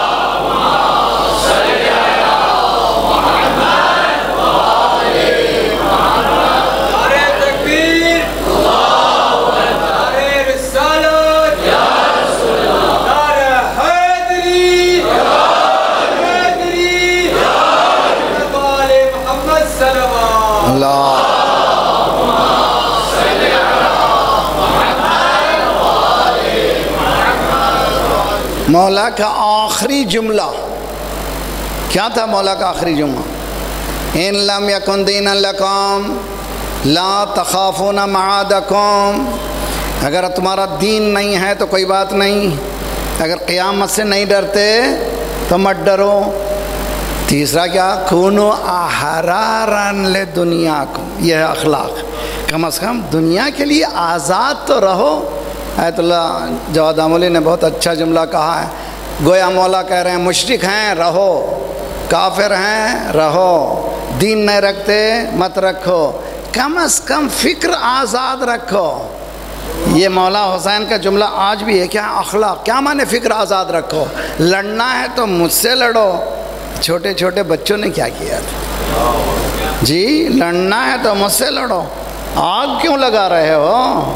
مولا کا آخری جملہ کیا تھا؟ مولا کا آخری جملہ ان لم یکن دینا لکم لا تخافون معادکم اگر تمہارا دین نہیں ہے تو کوئی بات نہیں، اگر قیامت سے نہیں ڈرتے تو مت ڈرو۔ تیسرا کیا؟ کونو احرارا لدنیاکم، یہ ہے اخلاق، کم از کم دنیا کے لیے آزاد تو رہو۔ آیت اللہ جواد آمولی نے بہت اچھا جملہ کہا ہے، گویا مولا کہہ رہے ہیں مشرک ہیں رہو، کافر ہیں رہو، دین نہیں رکھتے مت رکھو، کم از کم فکر آزاد رکھو۔ یہ مولا حسین کا جملہ آج بھی ہے، کیا اخلاق، کیا معنی فکر آزاد رکھو؟ لڑنا ہے تو مجھ سے لڑو۔ چھوٹے چھوٹے بچوں نے کیا کیا تھا جی؟ لڑنا ہے تو مجھ سے لڑو، آگ کیوں لگا رہے ہو؟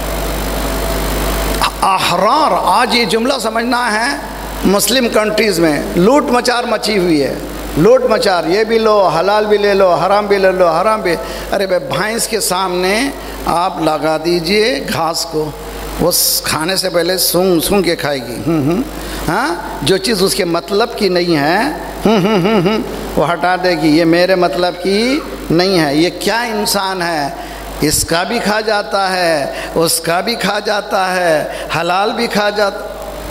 احرار، آج یہ جملہ سمجھنا ہے، مسلم کنٹریز میں لوٹ مچار مچی ہوئی ہے، لوٹ مچار، یہ بھی لو حلال بھی لے لو، حرام بھی لے لو، حرام بھی۔ ارے بھائی بھینس کے سامنے آپ لگا دیجئے گھاس کو، وہ کھانے سے پہلے سونگ سونگ کے کھائے گی، ہوں ہوں ہاں، جو چیز اس کے مطلب کی نہیں ہے ہوں ہوں ہوں ہوں وہ ہٹا دے گی، یہ میرے مطلب کی نہیں ہے۔ یہ کیا انسان ہے، اس کا بھی کھا جاتا ہے، اس کا بھی کھا جاتا ہے، حلال بھی کھا جاتا۔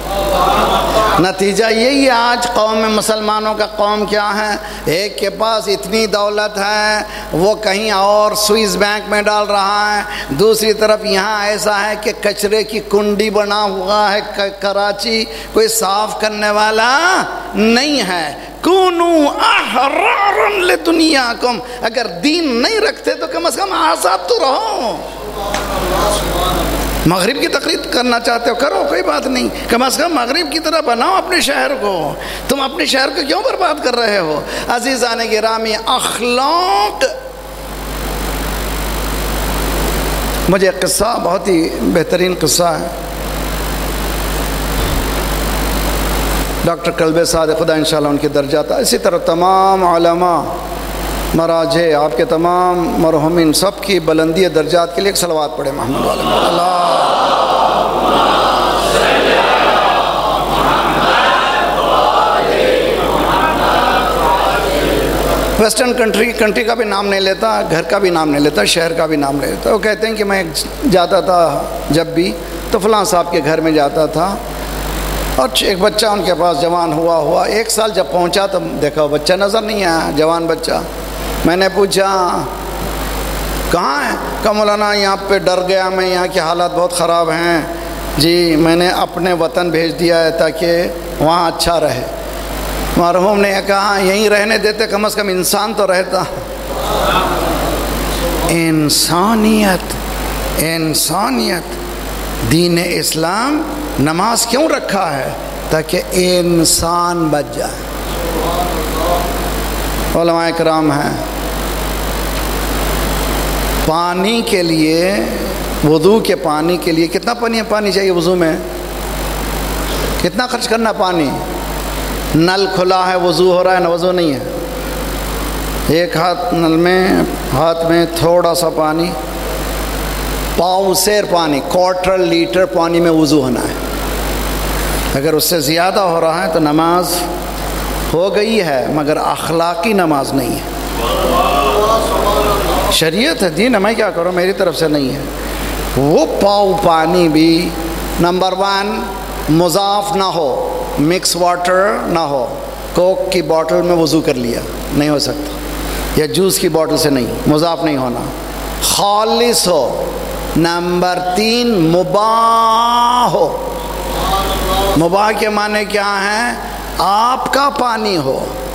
نتیجہ یہی ہے آج قوم میں مسلمانوں کا قوم کیا ہے، ایک کے پاس اتنی دولت ہے وہ کہیں اور سوئس بینک میں ڈال رہا ہے، دوسری طرف یہاں ایسا ہے کہ کچرے کی کنڈی بنا ہوا ہے کراچی، کوئی صاف کرنے والا نہیں ہے۔ کونو احرارا لدنیاکم، اگر دین نہیں رکھتے تو کم از کم آزاد تو رہو۔ مغرب کی تقلید کرنا چاہتے ہو کرو، کوئی بات نہیں، کم از کم مغرب کی طرح بناؤ اپنے شہر کو۔ تم اپنے شہر کو کیوں برباد کر رہے ہو؟ عزیزان گرامی، اخلاق، مجھے ایک قصہ بہت ہی بہترین قصہ ہے، ڈاکٹر کلبے صادق، خدا انشاءاللہ ان کے درجات، اسی طرح تمام علماء مراجع، آپ کے تمام مرحومین سب کی بلندی درجات کے لیے ایک صلوات پڑھے محمد والے اللہ۔ ویسٹرن کنٹری کنٹری کا بھی نام نہیں لیتا، گھر کا بھی نام نہیں لیتا، شہر کا بھی نام نہیں لیتا۔ وہ کہتے ہیں کہ میں جاتا تھا جب بھی تو فلاں صاحب کے گھر میں جاتا تھا، اور ایک بچہ ان کے پاس جوان ہوا ہوا ایک سال جب پہنچا تو دیکھا بچہ نظر نہیں آیا، جوان بچہ۔ میں نے پوچھا کہاں ہے؟ کہا مولانا یہاں پہ ڈر گیا میں، یہاں کے حالات بہت خراب ہیں جی، میں نے اپنے وطن بھیج دیا ہے تاکہ وہاں اچھا رہے۔ مرحوم نے کہا یہیں رہنے دیتے، کم از کم انسان تو رہتا۔ انسانیت، انسانیت، دین اسلام نماز کیوں رکھا ہے؟ تاکہ انسان بچ جائے۔ علماء کرام ہیں، پانی کے لیے، وضو کے پانی کے لیے کتنا پانی پانی چاہیے وضو میں؟ کتنا خرچ کرنا پانی؟ نل کھلا ہے وضو ہو رہا ہے نہ وضو نہیں ہے، ایک ہاتھ نل میں، ہاتھ میں تھوڑا سا پانی، پاؤ سیر پانی، کوارٹر لیٹر پانی میں وضو ہونا ہے۔ اگر اس سے زیادہ ہو رہا ہے تو نماز ہو گئی ہے مگر اخلاقی نماز نہیں ہے۔ شریعت ہے، دین ہے، میں کیا کروں، میری طرف سے نہیں ہے۔ وہ پاؤ پانی بھی نمبر ون مضاف نہ ہو، مکس واٹر نہ ہو، کوک کی باٹل میں وضو کر لیا نہیں ہو سکتا، یا جوس کی باٹل سے نہیں، مضاف نہیں ہونا، خالص ہو۔ نمبر تین مباح ہو۔ مباح کے معنی کیا ہیں؟ آپ کا پانی ہو۔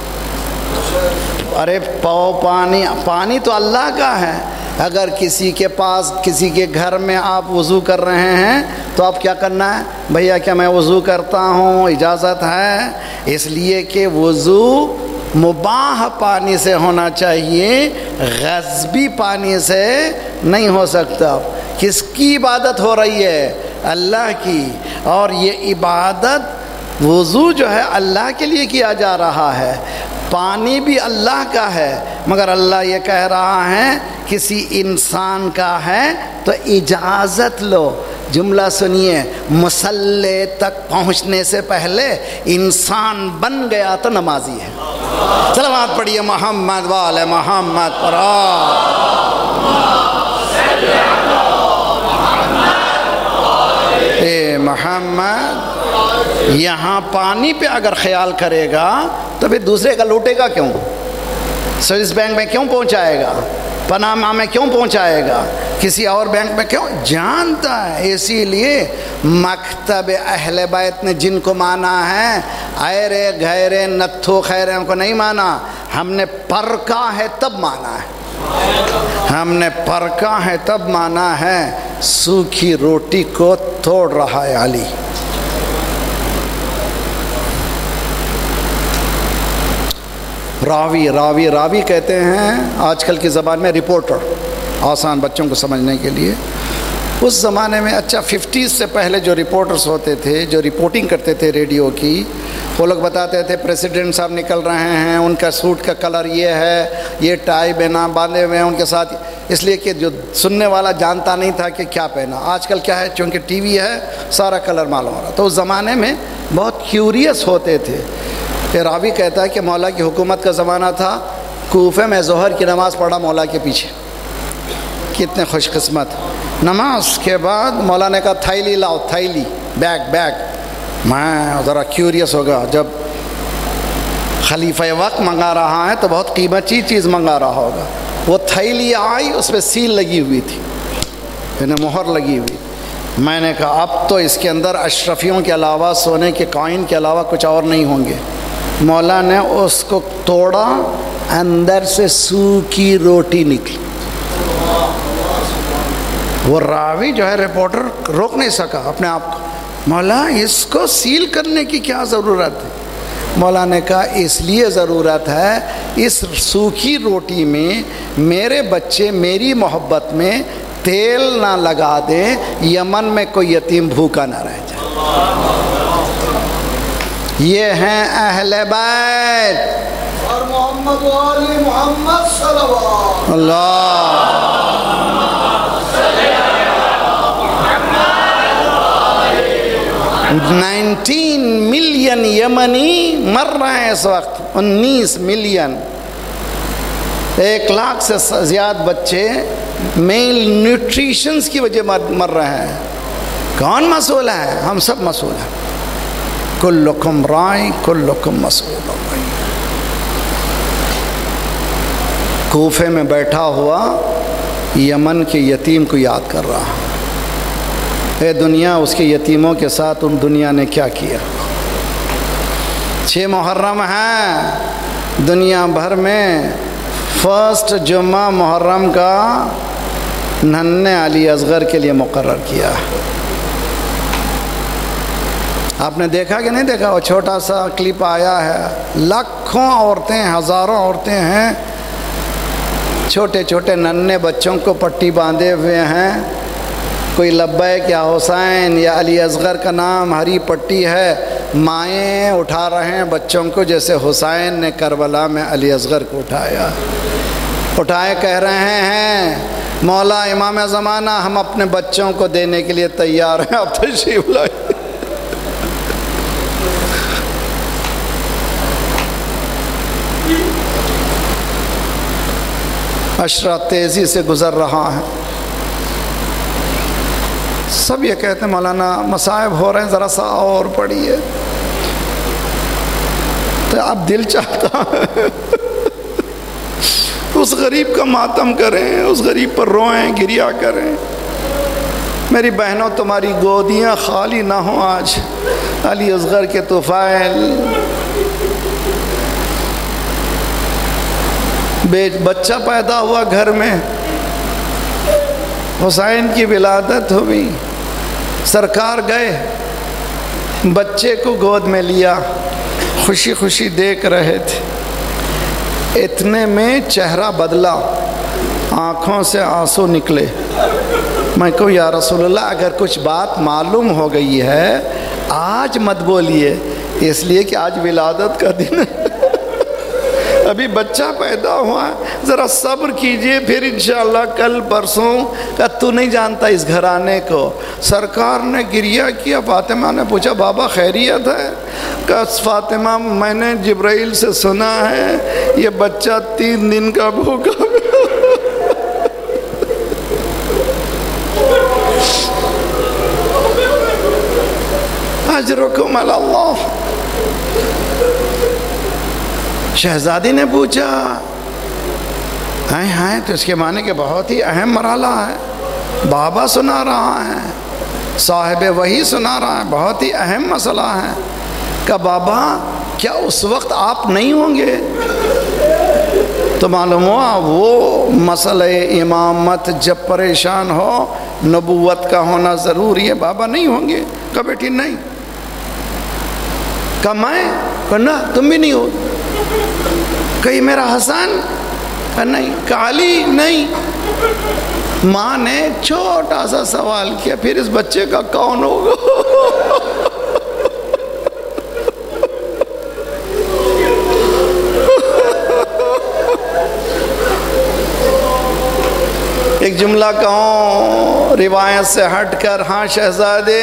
ارے پاؤ پانی، پانی تو اللہ کا ہے، اگر کسی کے پاس، کسی کے گھر میں آپ وضو کر رہے ہیں تو آپ کیا کرنا ہے؟ بھیا کیا میں وضو کرتا ہوں، اجازت ہے؟ اس لیے کہ وضو مباح پانی سے ہونا چاہیے، غصبی پانی سے نہیں ہو سکتا۔ کس کی عبادت ہو رہی ہے؟ اللہ کی، اور یہ عبادت وضو جو ہے اللہ کے لیے کیا جا رہا ہے، پانی بھی اللہ کا ہے، مگر اللہ یہ کہہ رہا ہے کسی انسان کا ہے تو اجازت لو۔ جملہ سنیے، مصلی تک پہنچنے سے پہلے انسان بن گیا تو نمازی ہے۔ صلوات پڑھیے محمد والے محمد پر۔ یہاں پانی پہ اگر خیال کرے گا تو پھر دوسرے کا لوٹے گا کیوں؟ سوئس بینک میں کیوں پہنچائے گا؟ پاناما میں کیوں پہنچائے گا؟ کسی اور بینک میں کیوں؟ جانتا ہے. اسی لیے مکتب اہل بیت نے جن کو مانا ہے ایرے گہرے نتھو خیرے کو نہیں مانا، ہم نے پرکا ہے تب مانا ہے. ہم نے پرکا ہے تب مانا ہے. سوکھی روٹی کو توڑ رہا ہے علی. راوی راوی راوی کہتے ہیں آج کل کی زبان میں رپورٹر، آسان بچوں کو سمجھنے کے لیے. اس زمانے میں اچھا ففٹیز سے پہلے جو رپورٹرز ہوتے تھے جو رپورٹنگ کرتے تھے ریڈیو کی، وہ لوگ بتاتے تھے پریسیڈنٹ صاحب نکل رہے ہیں، ان کا سوٹ کا کلر یہ ہے، یہ ٹائی بنا باندھے ہوئے ہیں ان کے ساتھ، اس لیے کہ جو سننے والا جانتا نہیں تھا کہ کیا پہنا. آج کل کیا ہے، چونکہ ٹی وی ہے سارا کلر معلوم ہو رہا. تو اس زمانے میں بہت کیوریس ہوتے تھے. راوی کہتا ہے کہ مولا کی حکومت کا زمانہ تھا، کوفے میں ظہر کی نماز پڑھا مولا کے پیچھے. کتنے خوش قسمت. نماز کے بعد مولا نے کہا تھیلی لاؤ، تھیلی، بیگ بیگ. میں ذرا کیوریس ہوگا، جب خلیفہ وقت منگا رہا ہے تو بہت قیمتی چیز منگا رہا ہوگا. وہ تھیلی آئی، اس پہ سیل لگی ہوئی تھی، یعنی مہر لگی ہوئی. میں نے کہا اب تو اس کے اندر اشرفیوں کے علاوہ، سونے کے کائن کے علاوہ کچھ اور نہیں ہوں گے. مولا نے اس کو توڑا، اندر سے سوکھی روٹی نکلی. وہ راوی جو ہے رپورٹر روک نہیں سکا اپنے آپ کو. مولا اس کو سیل کرنے کی کیا ضرورت ہے؟ مولا نے کہا اس لیے ضرورت ہے، اس سوکھی روٹی میں میرے بچے میری محبت میں تیل نہ لگا دیں، یمن میں کوئی یتیم بھوکا نہ رہ جائے. یہ ہیں اہل بیت اور محمد و آل محمد صلوات اللہ. نائنٹین ملین یمنی مر رہے ہیں اس وقت، انیس ملین، ایک لاکھ سے زیادہ بچے میل نیوٹریشنز کی وجہ مر رہے ہیں. کون مسئول ہے؟ ہم سب مسئول ہیں. کلکم رائی کلکم مسئول. کوفے میں بیٹھا ہوا یمن کے یتیم کو یاد کر رہا. اے دنیا، اس کے یتیموں کے ساتھ ان دنیا نے کیا کیا. چھ محرم ہیں دنیا بھر میں، فرسٹ جمعہ محرم کا ننھے علی اصغر کے لیے مقرر کیا. آپ نے دیکھا کہ نہیں دیکھا؟ وہ چھوٹا سا کلپ آیا ہے، لاکھوں عورتیں، ہزاروں عورتیں ہیں، چھوٹے چھوٹے ننھے بچوں کو پٹی باندھے ہوئے ہیں. کوئی لبیک یا حسین یا علی اصغر کا نام ہری پٹی ہے، مائیں اٹھا رہے ہیں بچوں کو جیسے حسین نے کربلا میں علی اصغر کو اٹھایا. اٹھائے کہہ رہے ہیں مولا امام زمانہ ہم اپنے بچوں کو دینے کے لیے تیار ہیں، اب تشریف لائیں. عشرہ تیزی سے گزر رہا ہے. سب یہ کہتے ہیں مولانا مصائب ہو رہے ہیں، ذرا سا اور پڑھیے. تو اب دل چاہتا ہے اس غریب کا ماتم کریں، اس غریب پر روئیں، گریا کریں. میری بہنوں تمہاری گودیاں خالی نہ ہوں آج. علی اصغر کے طفیل، بچہ پیدا ہوا گھر میں، حسین کی ولادت ہوئی، سرکار گئے، بچے کو گود میں لیا، خوشی خوشی دیکھ رہے تھے. اتنے میں چہرہ بدلا، آنکھوں سے آنسو نکلے. میں کہوں یا رسول اللہ اگر کچھ بات معلوم ہو گئی ہے آج مت بولیے، اس لیے کہ آج ولادت کا دن ہے، ابھی بچہ پیدا ہوا، ذرا صبر کیجئے، پھر انشاءاللہ کل پرسوں. کہ تو نہیں جانتا اس گھرانے کو. سرکار نے گریہ کیا. فاطمہ نے پوچھا بابا خیریت ہے؟ کہ فاطمہ میں نے جبرائیل سے سنا ہے یہ بچہ تین دن کا بھوکا. اجرکم علی اللہ. شہزادی نے پوچھا ہائے ہائے تو اس کے معنی کہ بہت ہی اہم مرحلہ ہے. بابا سنا رہا ہے, صاحب وحی سنا رہا ہے, بہت ہی اہم مسئلہ ہے. کہ بابا کیا اس وقت آپ نہیں ہوں گے؟ تو معلوم ہوا وہ مسئلہ امامت جب پریشان ہو نبوت کا ہونا ضروری ہے. بابا نہیں ہوں گے؟ کہا بیٹی نہیں. کہا میں؟ کہا نا تم بھی نہیں ہو. کہی میرا حسن؟ کہا نہیں. کہا علی؟ نہیں. ماں نے چھوٹا سا سوال کیا پھر اس بچے کا کون ہوگا؟ ایک جملہ کہوں روایت سے ہٹ کر, ہاں شہزادے,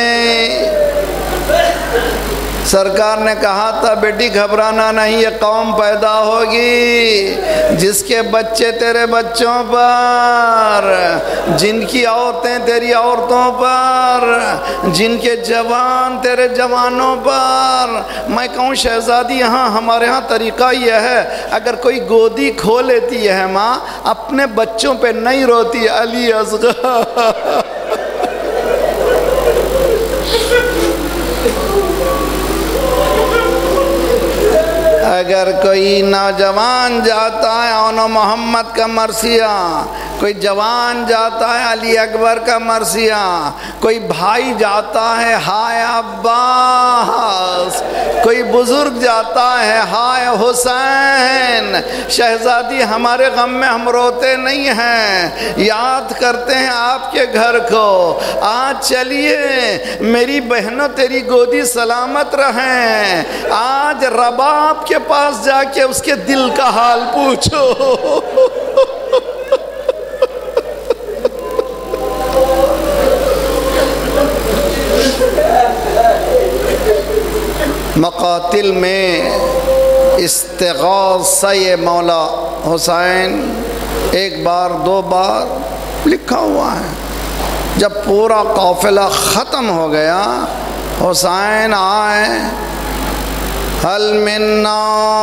سرکار نے کہا تھا بیٹی گھبرانا نہیں, یہ قوم پیدا ہوگی جس کے بچے تیرے بچوں پر, جن کی عورتیں تیری عورتوں پر, جن کے جوان تیرے جوانوں پر. میں کہوں شہزادی یہاں ہمارے ہاں طریقہ یہ ہے, اگر کوئی گودی کھو لیتی ہے ماں اپنے بچوں پہ نہیں روتی. علی اصغر اگر کوئی نوجوان جاتا ہے اون محمد کا مرثیہ, کوئی جوان جاتا ہے علی اکبر کا مرثیہ, کوئی بھائی جاتا ہے ہائے عباس, کوئی بزرگ جاتا ہے ہائے حسین. شہزادی ہمارے غم میں ہم روتے نہیں ہیں, یاد کرتے ہیں آپ کے گھر کو. آج چلیے میری بہنوں تیری گودی سلامت رہیں. آج رباب کے پاس جا کے اس کے دل کا حال پوچھو. مقاتل میں استغاثہ مولا حسین ایک بار دو بار لکھا ہوا ہے. جب پورا قافلہ ختم ہو گیا حسین آئے, حل منا,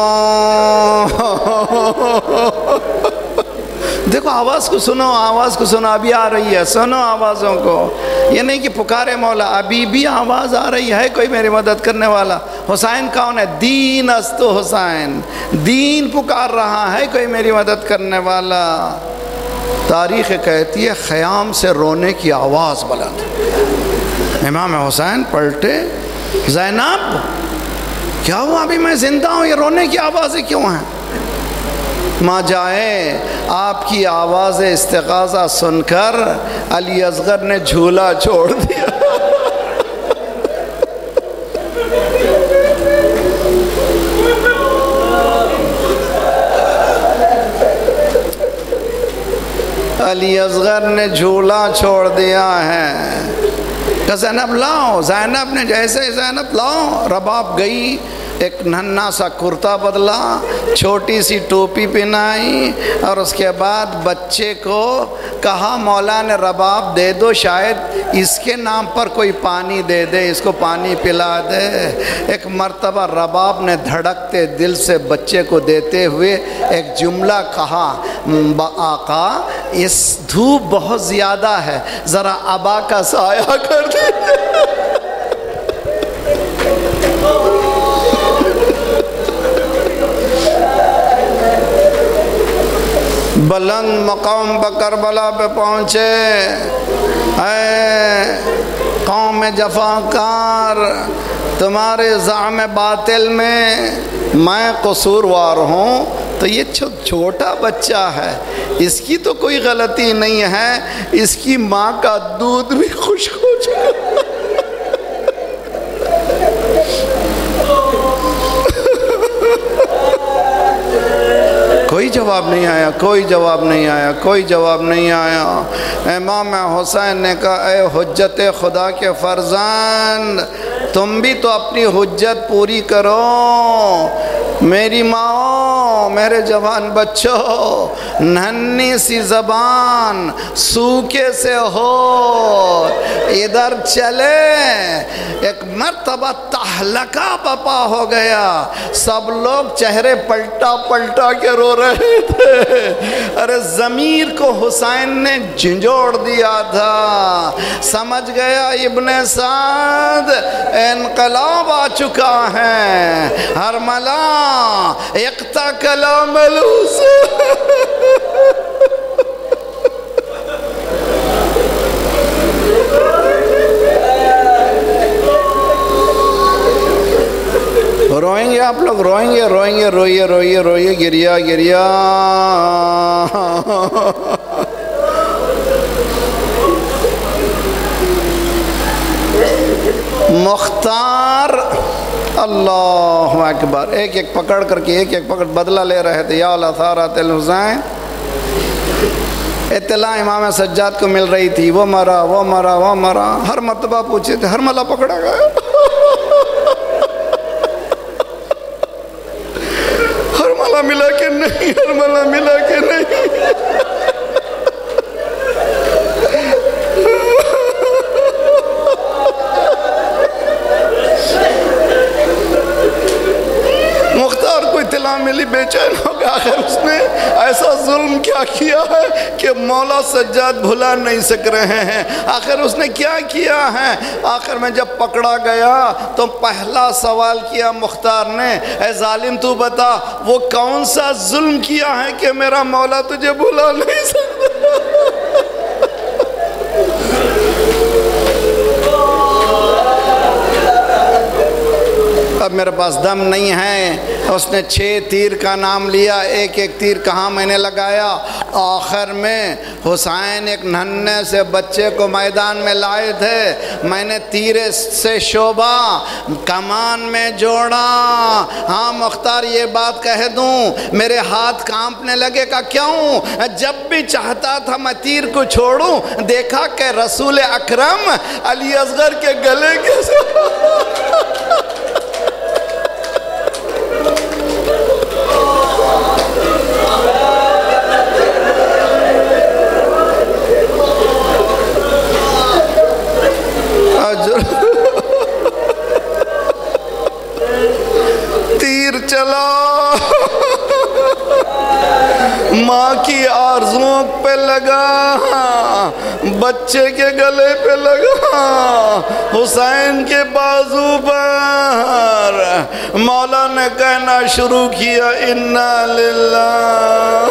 دیکھو آواز کو سنو, آواز کو سنو, ابھی آ رہی ہے, سنو آوازوں کو. یہ نہیں کہ پکارے مولا, ابھی بھی آواز آ رہی ہے, کوئی میری مدد کرنے والا. حسین کون ہے؟ دین است حسین, دین پکار رہا ہے, کوئی میری مدد کرنے والا. تاریخ کہتی ہے خیام سے رونے کی آواز بلند. امام حسین پلٹے, زینب کیا ہوا؟ ابھی میں زندہ ہوں, یہ رونے کی آوازیں کیوں ہیں؟ ماں جائے آپ کی آواز استغاثہ سن کر علی اصغر نے جھولا چھوڑ دیا. علی اصغر نے جھولا چھوڑ دیا ہے. کہ زینب لاؤ, زینب نے جیسے زینب لاؤ, رباب گئی, ایک ننھا سا کرتا بدلا, چھوٹی سی ٹوپی پہنائی, اور اس کے بعد بچے کو کہا مولا نے رباب دے دو, شاید اس کے نام پر کوئی پانی دے دے, اس کو پانی پلا دے. ایک مرتبہ رباب نے دھڑکتے دل سے بچے کو دیتے ہوئے ایک جملہ کہا, آقا اس دھوپ بہت زیادہ ہے, ذرا ابا کا سایہ کر دے. بلند مقام بکربلا پہ پہنچے, اے قوم جفاکار, تمہارے زعم باطل میں میں قصوروار ہوں, تو یہ چھوٹا بچہ ہے, اس کی تو کوئی غلطی نہیں ہے, اس کی ماں کا دودھ بھی خشک ہو چکا. کوئی جواب نہیں آیا, کوئی جواب نہیں آیا, کوئی جواب نہیں آیا. امام حسین نے کہا اے حجت خدا کے فرزند, تم بھی تو اپنی حجت پوری کرو. میری ماں, میرے جوان بچوں، ننھی سی زبان سوکے سے ہو، ادھر چلے۔ ایک مرتبہ تہلکہ بپا ہو گیا، سب لوگ چہرے پلٹا پلٹا کے رو رہے تھے۔ ارے ضمیر کو حسین نے جھنجھوڑ دیا تھا، سمجھ گیا ابن سعد انقلاب آ چکا ہے، ہرملا اقتا کلام ملوس۔ روئیں گے آپ لوگ، روئیں گے روئیں گے روئیے روئیے روئیے، گریا گریا۔ مختار اللہ اکبر، ایک ایک پکڑ کر کے ایک ایک پکڑ بدلہ لے رہے تھے۔ یا لثارۃ الحسین، اطلاع امام سجاد کو مل رہی تھی، وہ مرا وہ مرا وہ مرا، ہر مرتبہ پوچھے تھے ہرملہ پکڑا گیا، ہرملہ ملا کہ نہیں، ہرملہ ملا کہ نہیں۔ مختار کو اطلاع ملی، بے چین ہو گیا، آخر اس نے ایسا ظلم کیا کیا ہے کہ مولا سجاد بھلا نہیں سک رہے ہیں۔ آخر اس نے کیا کیا ہے؟ آخر میں جب پکڑا گیا تو پہلا سوال کیا مختار نے، اے ظالم تو بتا وہ کون سا ظلم کیا ہے کہ میرا مولا تجھے بھلا نہیں سکتا؟ اب میرے پاس دم نہیں ہے۔ اس نے چھ تیر کا نام لیا، ایک ایک تیر کہاں میں نے لگایا۔ آخر میں حسین ایک ننھے سے بچے کو میدان میں لائے تھے، میں نے تیر سے شعبہ کمان میں جوڑا۔ ہاں مختار یہ بات کہہ دوں، میرے ہاتھ کانپنے لگے کہ کیوں؟ جب بھی چاہتا تھا میں تیر کو چھوڑوں، دیکھا کہ رسول اکرم علی اصغر کے گلے کے ساتھ تیر چلا، ماں کی آرزوؤں پہ لگا، بچے کے گلے پہ لگا، حسین کے بازو پر۔ مولا نے کہنا شروع کیا، انا للہ۔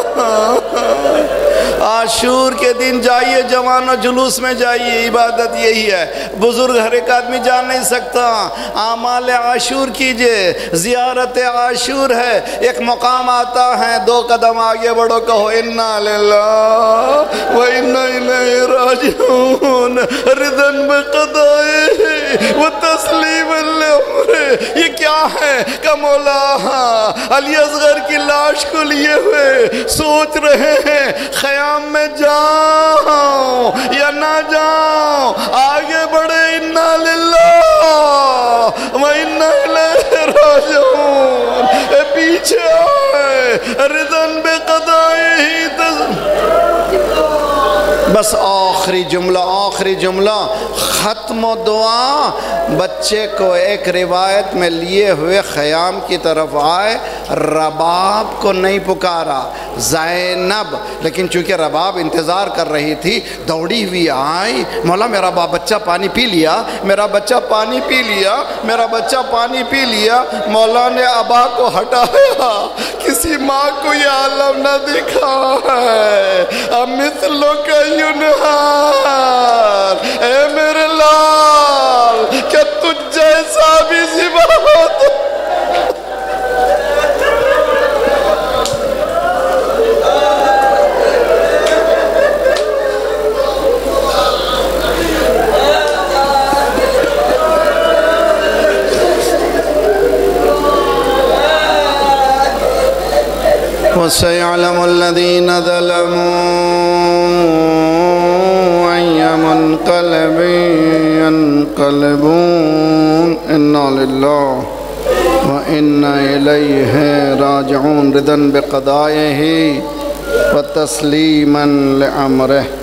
عاشور کے دن جائیے جوانوں، جلوس میں جائیے، عبادت یہی ہے۔ بزرگ ہر ایک آدمی جا نہیں سکتا، اعمال عاشور کیجئے، زیارت عاشور ہے۔ ایک مقام آتا ہے، دو قدم آگے بڑھو، کہو انا للہ و انا الیہ راجعون، رضا بقضائہ و تسلیما لامرہ۔ یہ کیا ہے کہ مولا علی اصغر کی لاش کو لیے ہوئے سوچ رہے ہیں خیام میں جاؤں یا نہ جاؤں، آگے بڑھے، انا للہ و انا الیہ راجعون، پیچھے آئے، رضا بقضائہ۔ بس آخری جملہ آخری جملہ ختم و دعا، بچے کو ایک روایت میں لیے ہوئے خیام کی طرف آئے، رباب کو نہیں پکارا، زینب، لیکن چونکہ رباب انتظار کر رہی تھی، دوڑی ہوئی آئی، مولا میرا بچہ پانی پی لیا، میرا بچہ پانی پی لیا، میرا بچہ پانی پی لیا۔ مولا نے ابا کو ہٹایا، کسی ماں کو یہ عالم نہ دکھا ہے، امثلو کا ینہار، اے میرے لال کیا تجھ جیسا بھی زبا ہوتا۔ وَسَيَعْلَمُ الَّذِينَ ظَلَمُوا أَيَّ مُنْقَلَبٍ يَنْقَلِبُونَ إِنَّا لِلَّهِ وَإِنَّا وإنا إليه راجعون رضا بقضائه وتسليما لأمره.